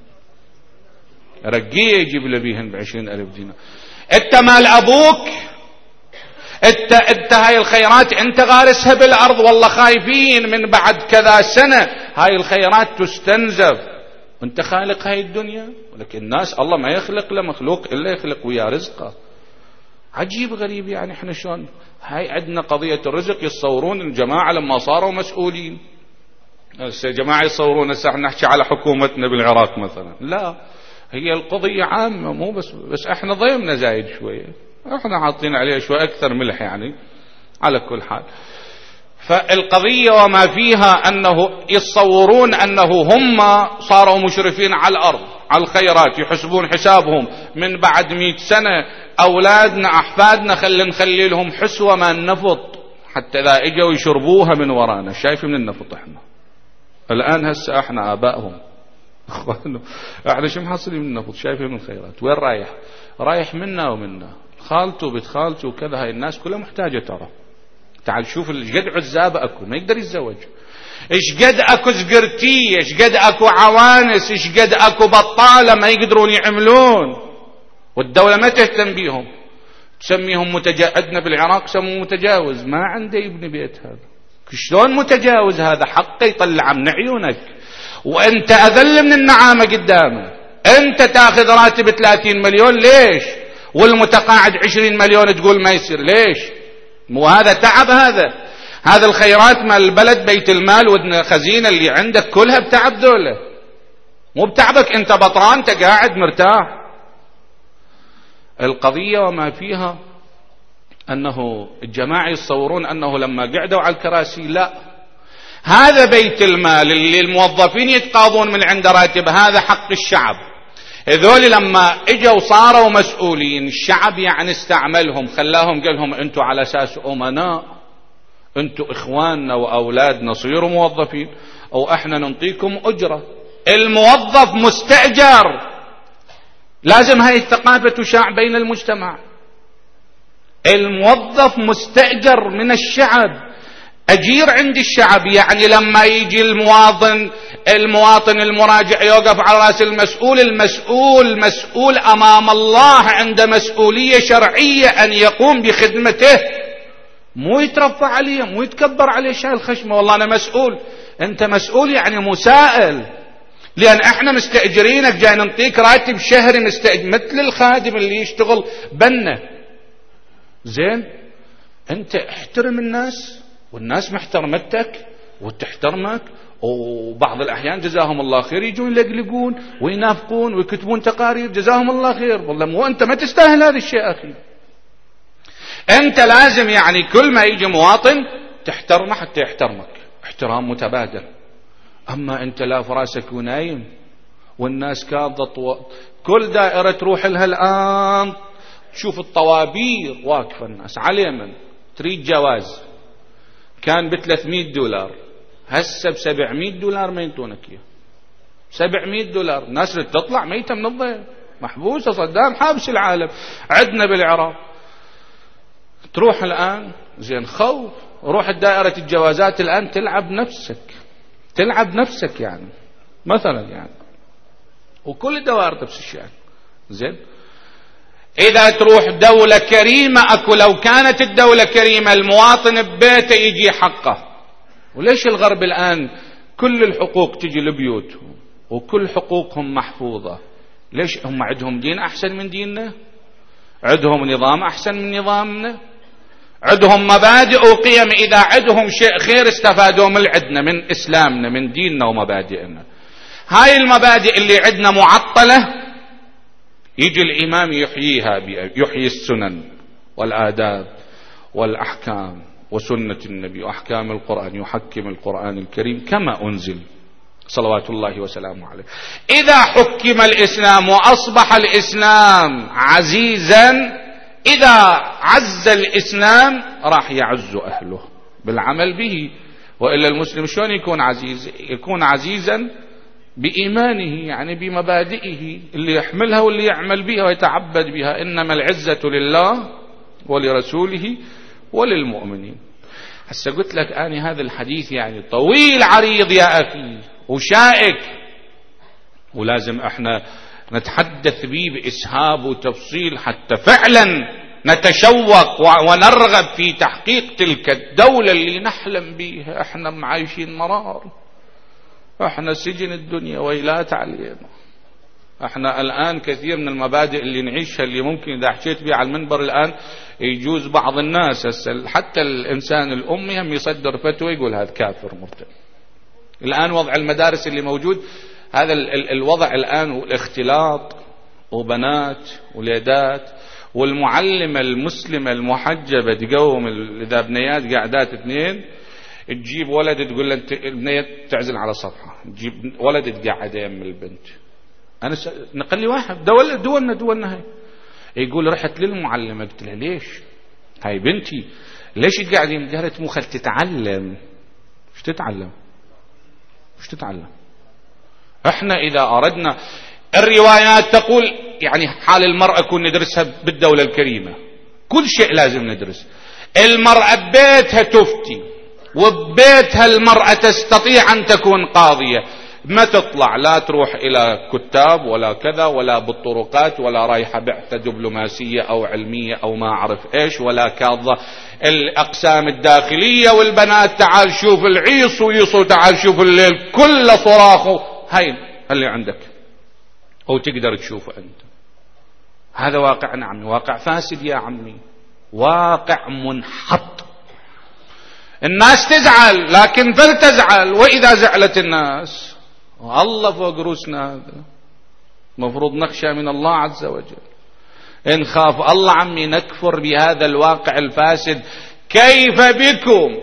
S1: رقية يجيب له بيهن بعشرين ألف دينار. انت مال أبوك، انت, انت هاي الخيرات انت غارسها بالأرض، والله خايفين من بعد كذا سنة هاي الخيرات تستنزف. انت خالق هاي الدنيا، ولكن الناس الله ما يخلق له مخلوق إلا يخلق ويا رزقه. عجيب غريب، يعني احنا شلون هاي عندنا قضية الرزق يتصورون الجماعة لما صاروا مسؤولين، هسه جماعة يتصورون هسه احنا نحكي على حكومتنا بالعراق مثلا، لا، هي القضية عامة، مو بس بس احنا ضيمنا زايد شوية، احنا حاطين عليه شوية اكثر ملح يعني. على كل حال، فالقضية وما فيها أنه يتصورون أنه هم صاروا مشرفين على الأرض على الخيرات، يحسبون حسابهم من بعد مئة سنة أولادنا أحفادنا خلي نخلي لهم حسوة ما النفط حتى إذا إجوا يشربوها من ورانا. شايف من النفط احنا الآن هسه احنا آبائهم احنا شو محصلين من النفط؟ شايفين من الخيرات وين رايح؟ رايح منا ومنا، خالته وبنت خالته وكذا، هاي الناس كلها محتاجة ترى. تعال شوف ايش قد عزابه اكو ما يقدر يتزوج، ايش قد اكو سقرتيه، ايش قد اكو عوانس، ايش قد اكو بطاله ما يقدرون يعملون، والدوله ما تهتم بيهم، تسميهم متجاوزنا بالعراق سموه متجاوز، ما عنده يبني بيت. هذا شلون متجاوز؟ هذا حقه يطلع من عيونك، وانت اذل من النعامه قدامه. انت تاخذ راتب ثلاثين مليون ليش؟ والمتقاعد عشرين مليون تقول ما يصير ليش؟ مو هذا تعب؟ هذا هذا الخيرات مال البلد، بيت المال والخزينة اللي عندك كلها بتعب دولة، مو بتعبك انت بطران انت قاعد مرتاح. القضية وما فيها انه الجماعة يتصورون انه لما قعدوا على الكراسي، لا، هذا بيت المال اللي الموظفين يتقاضون من عند راتب، هذا حق الشعب. هذول لما اجوا صاروا مسؤولين، الشعب يعني استعملهم، خلاهم قالهم انتوا على اساس امناء، انتوا اخواننا واولادنا، صيروا موظفين او احنا ننطيكم اجرة. الموظف مستأجر، لازم هاي الثقافة تشاع بين المجتمع. الموظف مستأجر من الشعب، أجير عند الشعب. يعني لما يجي المواطن المواطن المراجع يوقف على رأس المسؤول، المسؤول مسؤول أمام الله، عنده مسؤولية شرعية أن يقوم بخدمته، مو يترفع عليه، مو يتكبر عليه شايل خشمه والله أنا مسؤول. أنت مسؤول يعني مسائل، لأن احنا مستأجرينك، جاي نعطيك راتب شهري مستأجر مثل الخادم اللي يشتغل بنا. زين، أنت احترم الناس والناس محترمتك وتحترمك، وبعض الأحيان جزاهم الله خير يجون يلقلقون وينافقون ويكتبون تقارير، جزاهم الله خير، والله مو أنت ما تستاهل هذا الشيء أخي. أنت لازم يعني كل ما يجي مواطن تحترمه حتى يحترمك، احترام متبادل. أما أنت لا فراسك ونايم والناس كاضت و... كل دائرة تروح لها الآن تشوف الطوابير واقفة الناس على اليمن تريد جواز، كان بثلاثمية دولار، هسه بسبعمية دولار ما ينطونك اياه. سبعمية دولار الناس اللي تطلع ميتة من الضيق، محبوسة، صدام حابس العالم. عندنا بالعراق تروح الآن زين خوف، روح دائرة الجوازات الآن تلعب نفسك، تلعب نفسك يعني مثلا يعني، وكل دوائر نفس الشيء زين. إذا تروح دولة كريمة أكو، لو كانت الدولة كريمة المواطن ببيته يجي حقه. وليش الغرب الآن كل الحقوق تجي لبيوت وكل حقوقهم محفوظة؟ ليش هم عندهم دين أحسن من ديننا؟ عندهم نظام أحسن من نظامنا؟ عندهم مبادئ وقيم، إذا عندهم شيء خير استفادوا من عندنا، من إسلامنا، من ديننا ومبادئنا. هاي المبادئ اللي عندنا معطلة، يجي الإمام يحييها، يحيي السنن والآداب والأحكام وسنة النبي وأحكام القرآن، يحكم القرآن الكريم كما أنزل صلوات الله وسلامه عليه. إذا حكم الإسلام وأصبح الإسلام عزيزا، إذا عز الإسلام راح يعز أهله بالعمل به. وإلا المسلم شلون يكون عزيز؟ يكون عزيزا بإيمانه، يعني بمبادئه اللي يحملها واللي يعمل بها ويتعبد بها. إنما العزة لله ولرسوله وللمؤمنين. هسه قلت لك أنا هذا الحديث يعني طويل عريض يا أخي وشائك، ولازم احنا نتحدث به بإسهاب وتفصيل حتى فعلا نتشوق ونرغب في تحقيق تلك الدولة اللي نحلم بها. احنا معايشين مرار، احنا سجن الدنيا ويلات علينا. احنا الآن كثير من المبادئ اللي نعيشها اللي ممكن إذا حكيت بها على المنبر الآن يجوز بعض الناس حتى الإنسان الأمي هم يصدر فتوى يقول هذا كافر مرتد. الآن وضع المدارس اللي موجود هذا الوضع الآن، والاختلاط وبنات وليدات، والمعلمة المسلمة المحجبة تقوم إذا بنيات قاعدات اثنين تجيب ولد تقول له انت البنية تعزل على صفحة، تجيب ولد تقعد يم البنت. أنا س... نقل لي واحد دول دولنا دولنا هاي يقول رحت للمعلمة قلت لها ليش هاي بنتي ليش تقعدين؟ قالت مو خل تتعلم. ايش تتعلم؟ ايش تتعلم؟ احنا إذا أردنا، الروايات تقول يعني حال المرأة كون ندرسها بالدولة الكريمة، كل شيء لازم ندرس. المرأة ببيتها تفتي، وببيتها المرأة تستطيع أن تكون قاضية، ما تطلع لا تروح إلى كتاب ولا كذا ولا بالطرقات ولا رايحة بعثة دبلوماسية أو علمية أو ما أعرف إيش، ولا كاظة الأقسام الداخلية والبنات تعال شوف العيص ويصو تعال شوف الليل كل صراخه. هاي اللي عندك أو تقدر تشوفه أنت. هذا واقعنا عمي، واقع فاسد يا عمي، واقع منحط. الناس تزعل لكن فلتزعل، وإذا زعلت الناس الله فوق رؤوسنا. هذا مفروض نخشى من الله عز وجل، إن خاف الله عمي نكفر بهذا الواقع الفاسد. كيف بكم؟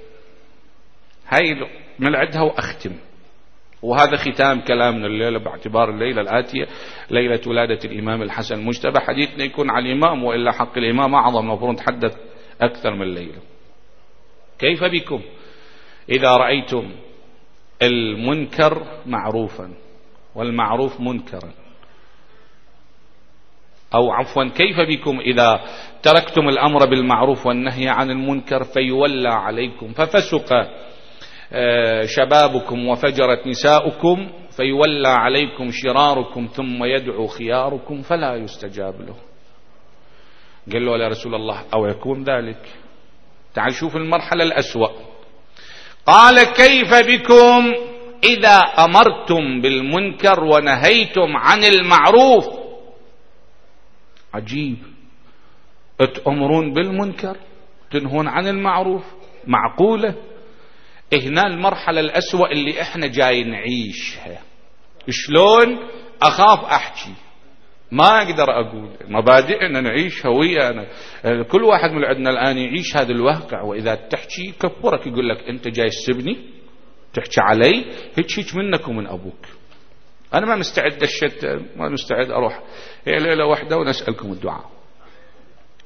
S1: هاي من عدها وأختم، وهذا ختام كلامنا الليلة باعتبار الليلة الآتية ليلة ولادة الإمام الحسن المجتبى. حديثنا يكون على الإمام، وإلا حق الإمام أعظم، مفروض نتحدث أكثر من ليلة. كيف بكم إذا رأيتم المنكر معروفا والمعروف منكرا، أو عفوا كيف بكم إذا تركتم الأمر بالمعروف والنهي عن المنكر فيولى عليكم، ففسق شبابكم وفجرت نساؤكم فيولى عليكم شراركم ثم يدعو خياركم فلا يستجاب له. قال له يا رسول الله أو يكون ذلك؟ تعال شوف المرحلة الأسوأ. قال كيف بكم إذا أمرتم بالمنكر ونهيتم عن المعروف؟ عجيب، تأمرون بالمنكر تنهون عن المعروف، معقولة؟ هنا المرحلة الأسوأ اللي احنا جاي نعيشها. شلون؟ أخاف أحكي، ما أقدر أقول، مبادئنا نعيش هوية. كل واحد من عندنا الآن يعيش هذا الواقع، وإذا تحكي كفرك يقول لك أنت جاي تسبني تحكي علي، هيك هيك منك ومن أبوك. أنا ما مستعد الشت، ما مستعد أروح هي ليلة واحدة ونسألكم الدعاء.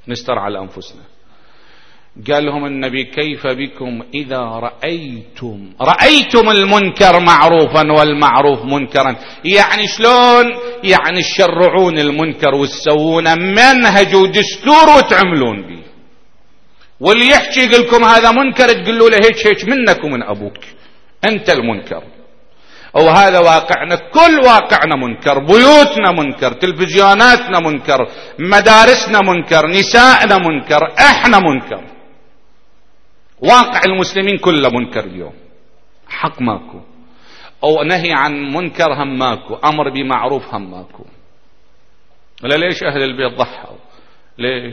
S1: نستر على أنفسنا. قال لهم النبي كيف بكم إذا رأيتم رأيتم المنكر معروفا والمعروف منكرا. يعني شلون؟ يعني تشرعون المنكر وتسوونه منهج ودستور وتعملون به، واللي يحكي يقول لكم هذا منكر تقولوا له هيك هيك منك ومن أبوك، أنت المنكر. وهذا واقعنا، كل واقعنا منكر، بيوتنا منكر، تلفزيوناتنا منكر، مدارسنا منكر، نسائنا منكر، احنا منكر. واقع المسلمين كله منكر اليوم. حق ماكو، او نهي عن منكر هم ماكو، امر بمعروف هم ماكو. ولا ليش اهل البيت ضحوا؟ ليش؟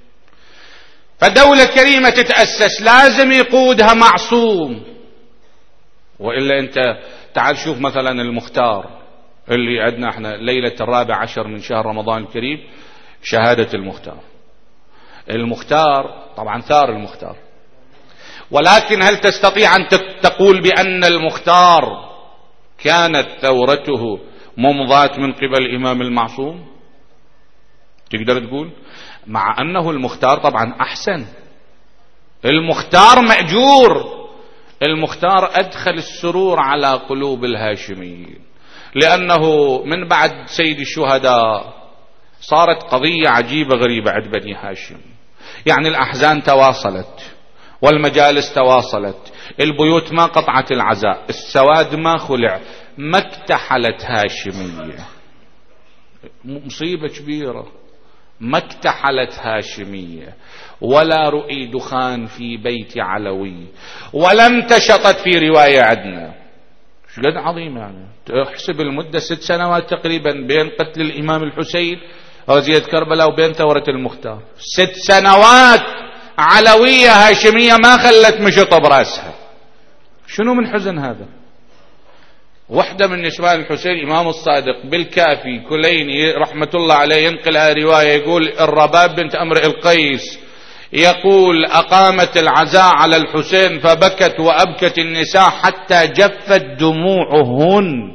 S1: فدولة كريمة تتأسس لازم يقودها معصوم، وإلا أنت تعال شوف مثلا المختار اللي عندنا احنا ليلة الرابع عشر من شهر رمضان الكريم، شهادة المختار. المختار طبعا ثار المختار، ولكن هل تستطيع أن تقول بأن المختار كانت ثورته ممضاة من قبل الإمام المعصوم؟ تقدر تقول؟ مع أنه المختار طبعا أحسن، المختار مأجور، المختار أدخل السرور على قلوب الهاشميين، لأنه من بعد سيد الشهداء صارت قضية عجيبة غريبة عند بني هاشم. يعني الأحزان تواصلت والمجالس تواصلت، البيوت ما قطعت العزاء، السواد ما خلع، ما اكتحلت هاشمية. مصيبة كبيرة. ما اكتحلت هاشمية، ولا رؤي دخان في بيت علوي، ولا انتشطت في رواية عدنا. شقد عظيم يعني. احسب المدة ست سنوات تقريبا بين قتل الإمام الحسين غزية كربلاء وبين ثورة المختار. ست سنوات علوية هاشمية ما خلت مشط براسها. شنو من حزن هذا؟ وحدة من نسوان الحسين الإمام الصادق بالكافي كليني رحمة الله عليه ينقلها رواية، يقول الرباب بنت أمرئ القيس يقول أقامت العزاء على الحسين فبكت وأبكت النساء حتى جفت دموعهن.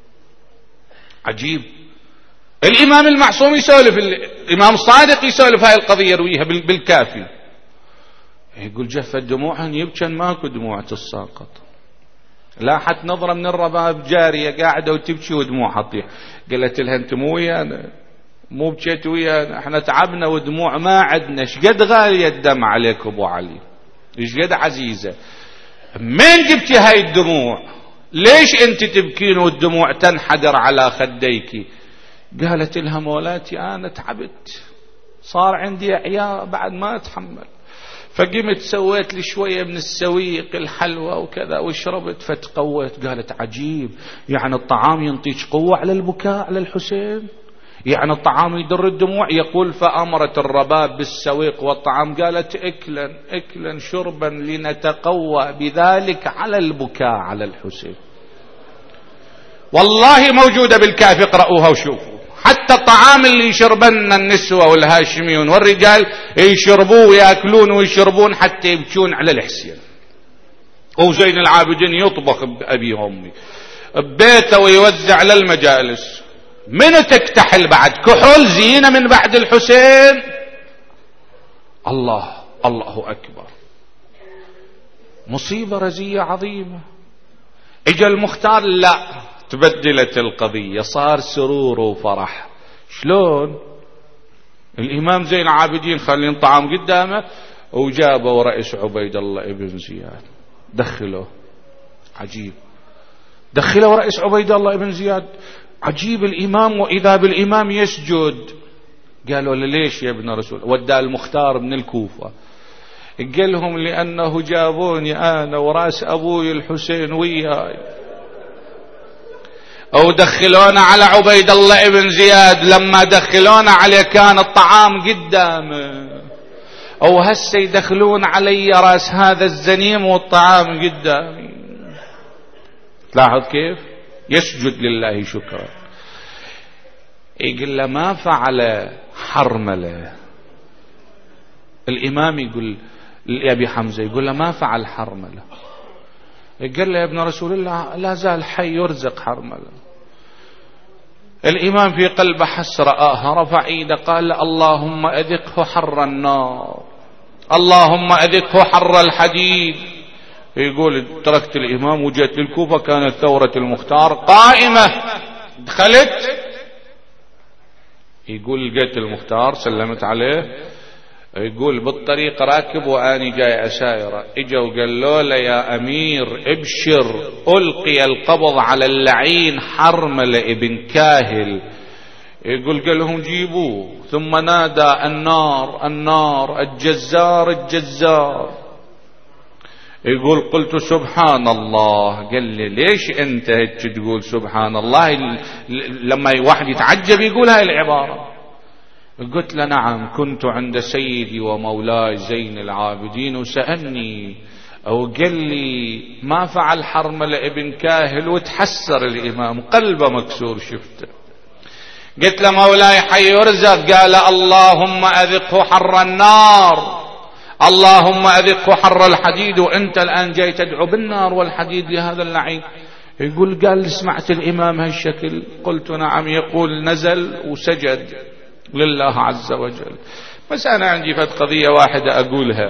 S1: عجيب. الإمام المعصوم يسولف، الإمام الصادق يسولف هاي القضية يرويها بالكافي، يقول جفت دموعهن، يبكن ماكو دموع تساقط. لاحت نظرة من الرباب جارية قاعدة وتبكي ودموعها تطيح، قالت لها انت مو ويانا، مو بكيت ويانا، احنا تعبنا ودموع ما عدنا. شقد غالية الدم عليك ابو علي، شقد عزيزة، من جبتي هاي الدموع؟ ليش انت تبكين والدموع تنحدر على خديك؟ قالت لها مولاتي انا تعبت، صار عندي عياء بعد ما اتحمل، فقمت سويت لي شوية من السويق الحلوى وكذا وشربت فتقويت. قالت عجيب، يعني الطعام ينطيك قوة على البكاء على الحسين؟ يعني الطعام يدر الدموع؟ يقول فأمرت الرباب بالسويق والطعام، قالت اكلا اكلا شربا لنتقوى بذلك على البكاء على الحسين. والله موجودة بالكافي، اقرأوها وشوفوا. حتى الطعام اللي يشربن النسوة والهاشميون والرجال يشربوه ويأكلون ويشربون حتى يبكون على الحسين. وزين العابدين يطبخ بأبي وأمي ببيته ويوزع للمجالس. من تكتحل بعد كحول زينة من بعد الحسين؟ الله الله أكبر. مصيبة رزية عظيمة. اجا المختار لا، تبدلت القضية، صار سرور وفرح. شلون؟ الإمام زين العابدين خلين طعام قدامه وجابوا رئيس عبيد الله ابن زياد دخلوه. عجيب. دخلوا رئيس عبيد الله ابن زياد. عجيب الإمام، وإذا بالإمام يسجد. قالوا ليش يا ابن رسول؟ ودى المختار من الكوفة. قال لهم لأنه جابوني أنا وراس أبوي الحسين وياي، أو دخلونا على عبيد الله ابن زياد، لما دخلونا عليه كان الطعام قدامه، أو هسه يدخلون علي راس هذا الزنيم والطعام قدامي. تلاحظ كيف يسجد لله شكرا. يقول له ما فعل حرملة. الإمام يقول لأبي حمزة، يقول له ما فعل حرملة. قال له يا ابن رسول الله لا زال حي يرزق حرملة. الإمام في قلبه حسرة، آه رفع إيده قال اللهم أذقه حر النار، اللهم أذقه حر الحديد. يقول تركت الإمام وجيت للكوفة، كانت ثورة المختار قائمة، دخلت يقول لقيت المختار سلمت عليه، يقول بالطريق راكب واني جاي اسايره، اجا وقالوا له يا امير ابشر القي القبض على اللعين حرمله ابن كاهل. يقول قال لهم جيبوه، ثم نادى النار النار الجزار الجزار. يقول قلت سبحان الله. قال لي ليش انت هيك تقول سبحان الله؟ لما واحد يتعجب يقول هاي العبارة. قلت له نعم، كنت عند سيدي ومولاي زين العابدين وسألني او قال لي ما فعل حرملة ابن كاهل، وتحسر الامام قلبه مكسور شفته. قلت له مولاي حي يرزق، قال اللهم اذقه حر النار، اللهم اذقه حر الحديد، وانت الان جاي تدعو بالنار والحديد لهذا اللعين. يقول قال سمعت الامام هالشكل؟ قلت نعم. يقول نزل وسجد لله عز وجل. بس انا عندي فت قضية واحدة اقولها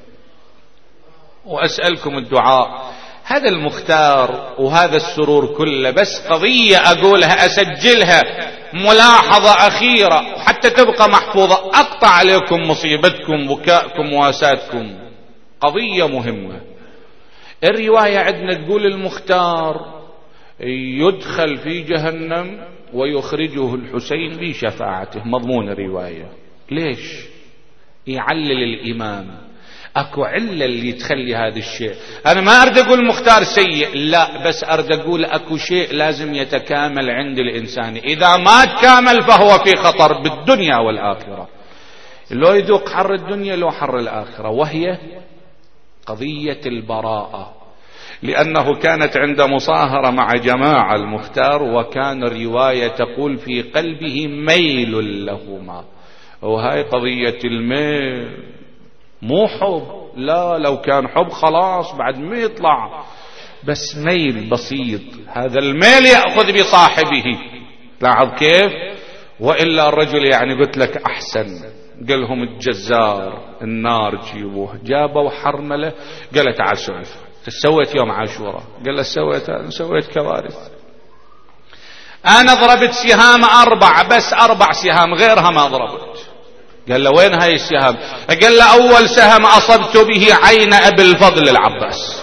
S1: واسألكم الدعاء. هذا المختار وهذا السرور كله، بس قضية اقولها اسجلها، ملاحظة اخيرة وحتى تبقى محفوظة، اقطع عليكم مصيبتكم بكاءكم واساتكم. قضية مهمة. الرواية عندنا تقول المختار يدخل في جهنم ويخرجه الحسين بشفاعته، مضمون الرواية. ليش؟ يعلل الامام، اكو علة اللي تخلي هذا الشيء. انا ما اريد اقول مختار سيء، لا، بس اريد اقول اكو شيء لازم يتكامل عند الانسان، اذا ما تكامل فهو في خطر بالدنيا والاخرة. لو يذوق حر الدنيا لو حر الاخرة، وهي قضية البراءة. لانه كانت عند مصاهرة مع جماعة المختار، وكان الرواية تقول في قلبه ميل لهما، وهاي قضية الميل مو حب، لا، لو كان حب خلاص بعد ما يطلع، بس ميل بسيط. هذا الميل يأخذ بصاحبه، لاحظ كيف؟ وإلا الرجل يعني قلت لك أحسن. قال لهم الجزار النار جيبوه، جابوا حرملة. قال تعال سولف، سويت يوم عاشوراء؟ قال له سويت أنا سويت كوارث، أنا ضربت سهام أربع، بس أربع سهام غيرها ما ضربت. قال له وين هاي السهام؟ قال له أول سهم أصبت به عين أبي الفضل العباس.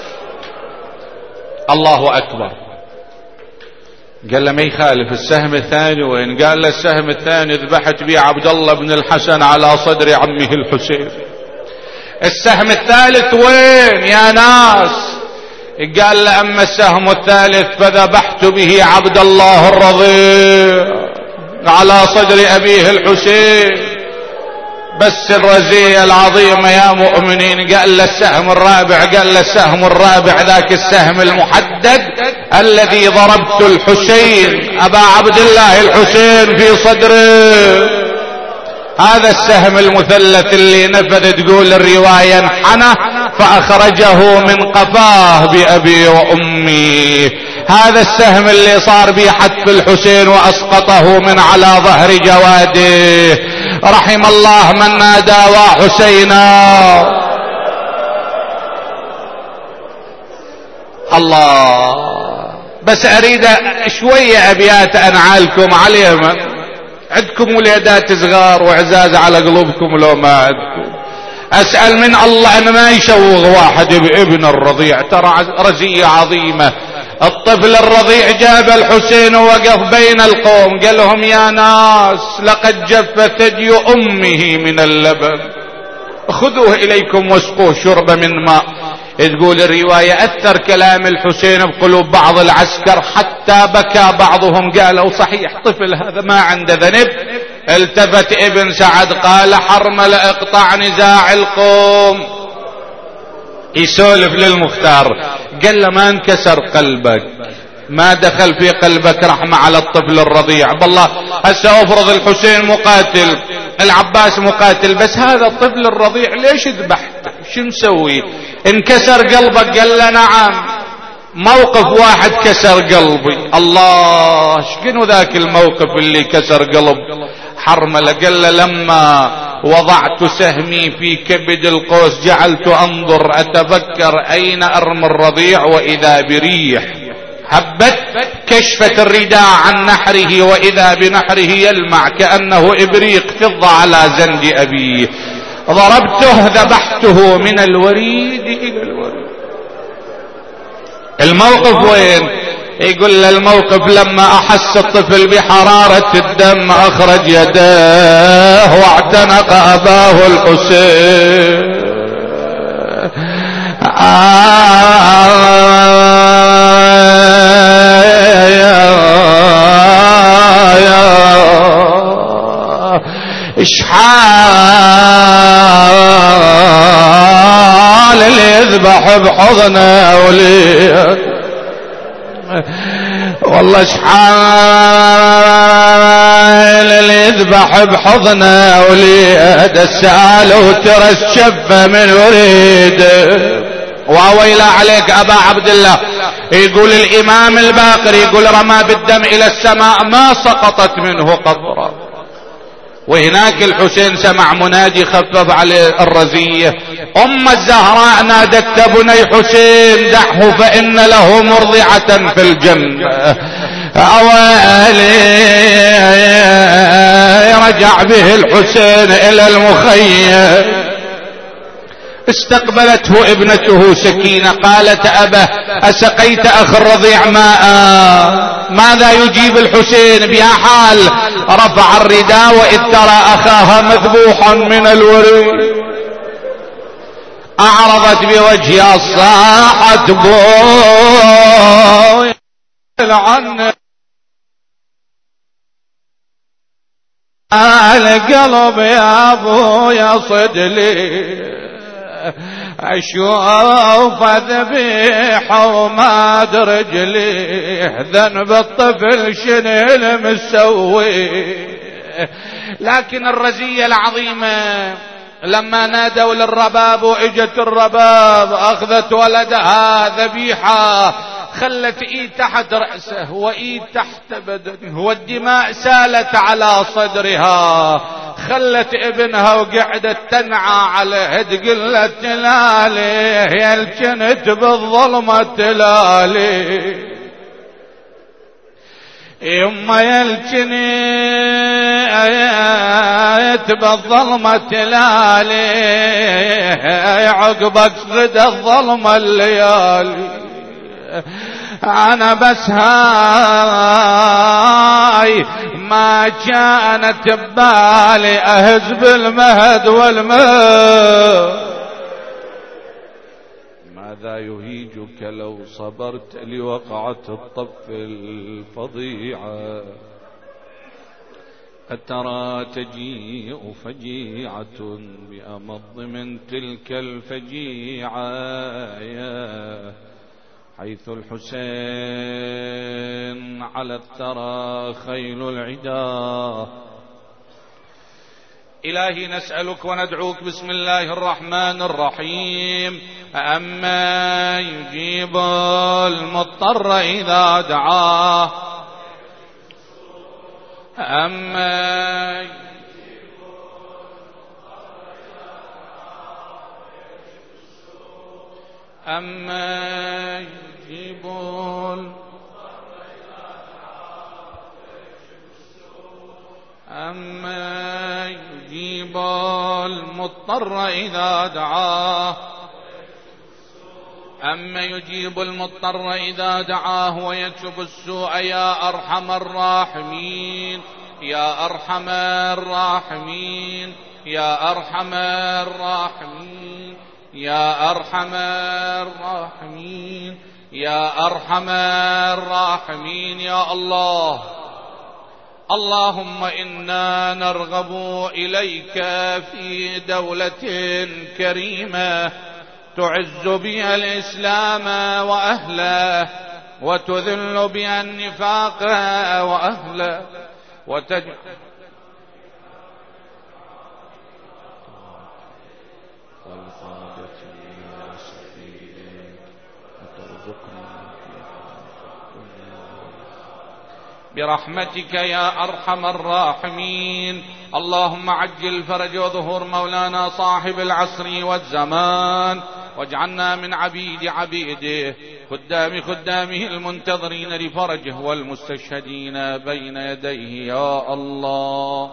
S1: الله أكبر. قال له ما يخالف، السهم الثاني وين؟ قال له السهم الثاني ذبحت به عبد الله بن الحسن على صدر عمه الحسين. السهم الثالث وين يا ناس؟ قال له أما السهم الثالث فذبحت به عبد الله الرضيع على صدر أبيه الحسين. بس الرزية العظيمة يا مؤمنين، قال له السهم الرابع، قال له السهم الرابع ذاك السهم المحدد الذي ضربت الحسين أبا عبد الله الحسين في صدره، هذا السهم المثلث اللي نفذ. تقول الرواية انحنى فأخرجه من قفاه بأبي وأمي. هذا السهم اللي صار به حتف الحسين وأسقطه من على ظهر جواده. رحم الله من نادى وحسينا. الله. بس أريد شوية أبيات أنعالكم عليهم. عندكم ولادات صغار وعزاز على قلوبكم لو ما عندكم؟ أسأل من الله أن ما يشوغ واحد بابن الرضيع، ترى رزية عظيمة. الطفل الرضيع جاب الحسين ووقف بين القوم، قال لهم يا ناس لقد جف ثدي أمه من اللبن، خذوه إليكم واسقوه شرب من ماء. تقول الرواية أثر كلام الحسين بقلوب بعض العسكر حتى بكى بعضهم، قالوا صحيح طفل هذا ما عنده ذنب. التفت ابن سعد قال حرمل اقطع نزاع القوم، يسولف للمختار. قال له ما انكسر قلبك، ما دخل في قلبك رحمة على الطفل الرضيع؟ بالله هسه افرض الحسين مقاتل، العباس مقاتل، بس هذا الطفل الرضيع ليش ذبحته؟ شو نسوي؟ انكسر قلبك؟ قال له نعم. موقف واحد كسر قلبي. الله، شنو ذاك الموقف اللي كسر قلب حرملة؟ قال له لما وضعت سهمي في كبد القوس جعلت انظر اتفكر اين ارمي الرضيع واذا بريح هبت كشفت الرداء عن نحره واذا بنحره يلمع كأنه ابريق فضة على زند ابيه. ضربته ذبحته من الوريد الى الوريد. الموقف وين؟ يقول له الموقف لما احس الطفل بحرارة الدم اخرج يداه واعتنق اباه الحسين. اشحال اللي يذبح بحضن اولياء، والله شحال اللي يذبح بحضن اولياء السال وترى الشفه من وريد. وويلا عليك ابا عبد الله. يقول الامام الباقر يقول رمى بالدم الى السماء ما سقطت منه قطره. وهناك الحسين سمع منادي خفف عليه الرزية. ام الزهراء نادت بني حسين دعه فان له مرضعة في الجنة. اوالي رجع به الحسين الى المخيم. استقبلته ابنته سكينة قالت أبا أسقيت أخ الرضيع ماء؟ ماذا يجيب الحسين بها حال؟ رفع الرداء وإذ ترى أخاها مذبوحا من الوريد. أعرضت بوجهها صاحت بوي العن القلب يا ابو يا صدلي اشوف ذبيحه وما ادري رجليه ذنب الطفل شنو مسوي. لكن الرزية العظيمة لما نادوا للرباب واجت الرباب اخذت ولدها ذبيحه خلت ايد تحت رأسه وايد تحت بدنه والدماء سالت على صدرها. خلت ابنها وقعدت تنعى عليه تقول له تلالي يا الجنت بالظلمة تلالي يما يا الجنت بالظلمة تلالي عقبك غدا الظلمة الليالي. انا بس هاي ما كانت ببالي اهز بالمهد والمهد. ماذا يهيجك لو صبرت لوقعة الطف الفظيعة؟ أترى تجيء فجيعة بأمض من تلك الفجيعة يا حيث الحسين على الثرى خيل العدا. إلهي نسألك وندعوك بسم الله الرحمن الرحيم. أما يجيب المضطر إذا دعاه أما أما يجيب أما يجيب المضطر إذا دعاه أما يجيب المضطر إذا دعاه ويكشف السوء يا أرحم الراحمين يا أرحم الراحمين يا أرحم الراحمين يا أرحم الراحمين يا أرحم الراحمين. يا الله اللهم إنا نرغب إليك في دولة كريمة تعز بها الإسلام وأهله وتذل بها النفاق وأهله وتجعل برحمتك يا أرحم الراحمين. اللهم عجل فرج وظهور مولانا صاحب العصر والزمان، واجعلنا من عبيد عبيده خدام خدامه المنتظرين لفرجه والمستشهدين بين يديه يا الله.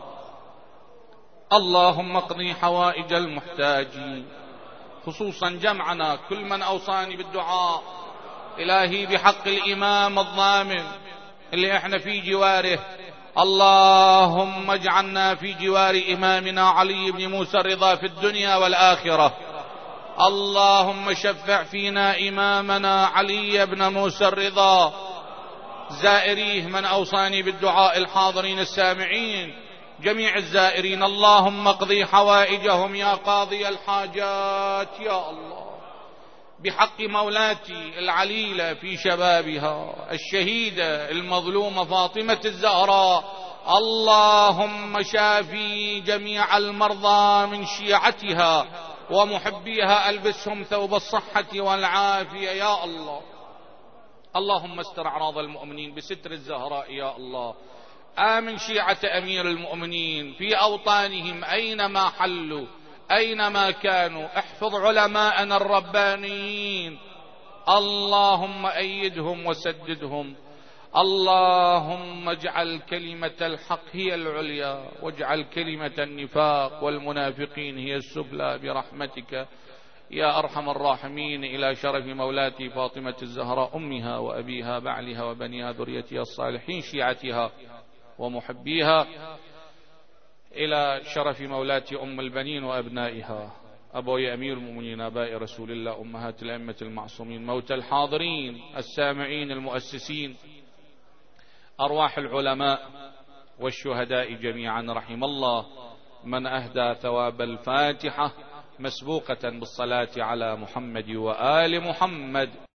S1: اللهم اقضي حوائج المحتاجين، خصوصا جمعنا كل من أوصاني بالدعاء إلهي بحق الإمام الضامن اللي احنا في جواره. اللهم اجعلنا في جوار إمامنا علي بن موسى الرضا في الدنيا والآخرة. اللهم شفع فينا إمامنا علي بن موسى الرضا، زائريه من أوصاني بالدعاء الحاضرين السامعين جميع الزائرين. اللهم اقضي حوائجهم يا قاضي الحاجات يا الله، بحق مولاتي العليلة في شبابها الشهيدة المظلومة فاطمة الزهراء. اللهم شافي جميع المرضى من شيعتها ومحبيها، ألبسهم ثوب الصحة والعافية يا الله. اللهم استر أعراض المؤمنين بستر الزهراء يا الله. آمن شيعة أمير المؤمنين في أوطانهم أينما حلوا أينما كانوا. احفظ علماءنا الربانيين. اللهم أيدهم وسددهم. اللهم اجعل كلمة الحق هي العليا، واجعل كلمة النفاق والمنافقين هي السفلى برحمتك يا أرحم الراحمين. إلى شرف مولاتي فاطمة الزهراء أمها وأبيها بعلها وبنيها ذريتها الصالحين شيعتها ومحبيها، إلى شرف مولاتي أم البنين وأبنائها، أبوي أمير المؤمنين آباء رسول الله، أمهات الأئمة المعصومين، موتى الحاضرين السامعين المؤسسين، أرواح العلماء والشهداء جميعا. رحم الله من أهدى ثواب الفاتحة مسبوقة بالصلاة على محمد وآل محمد.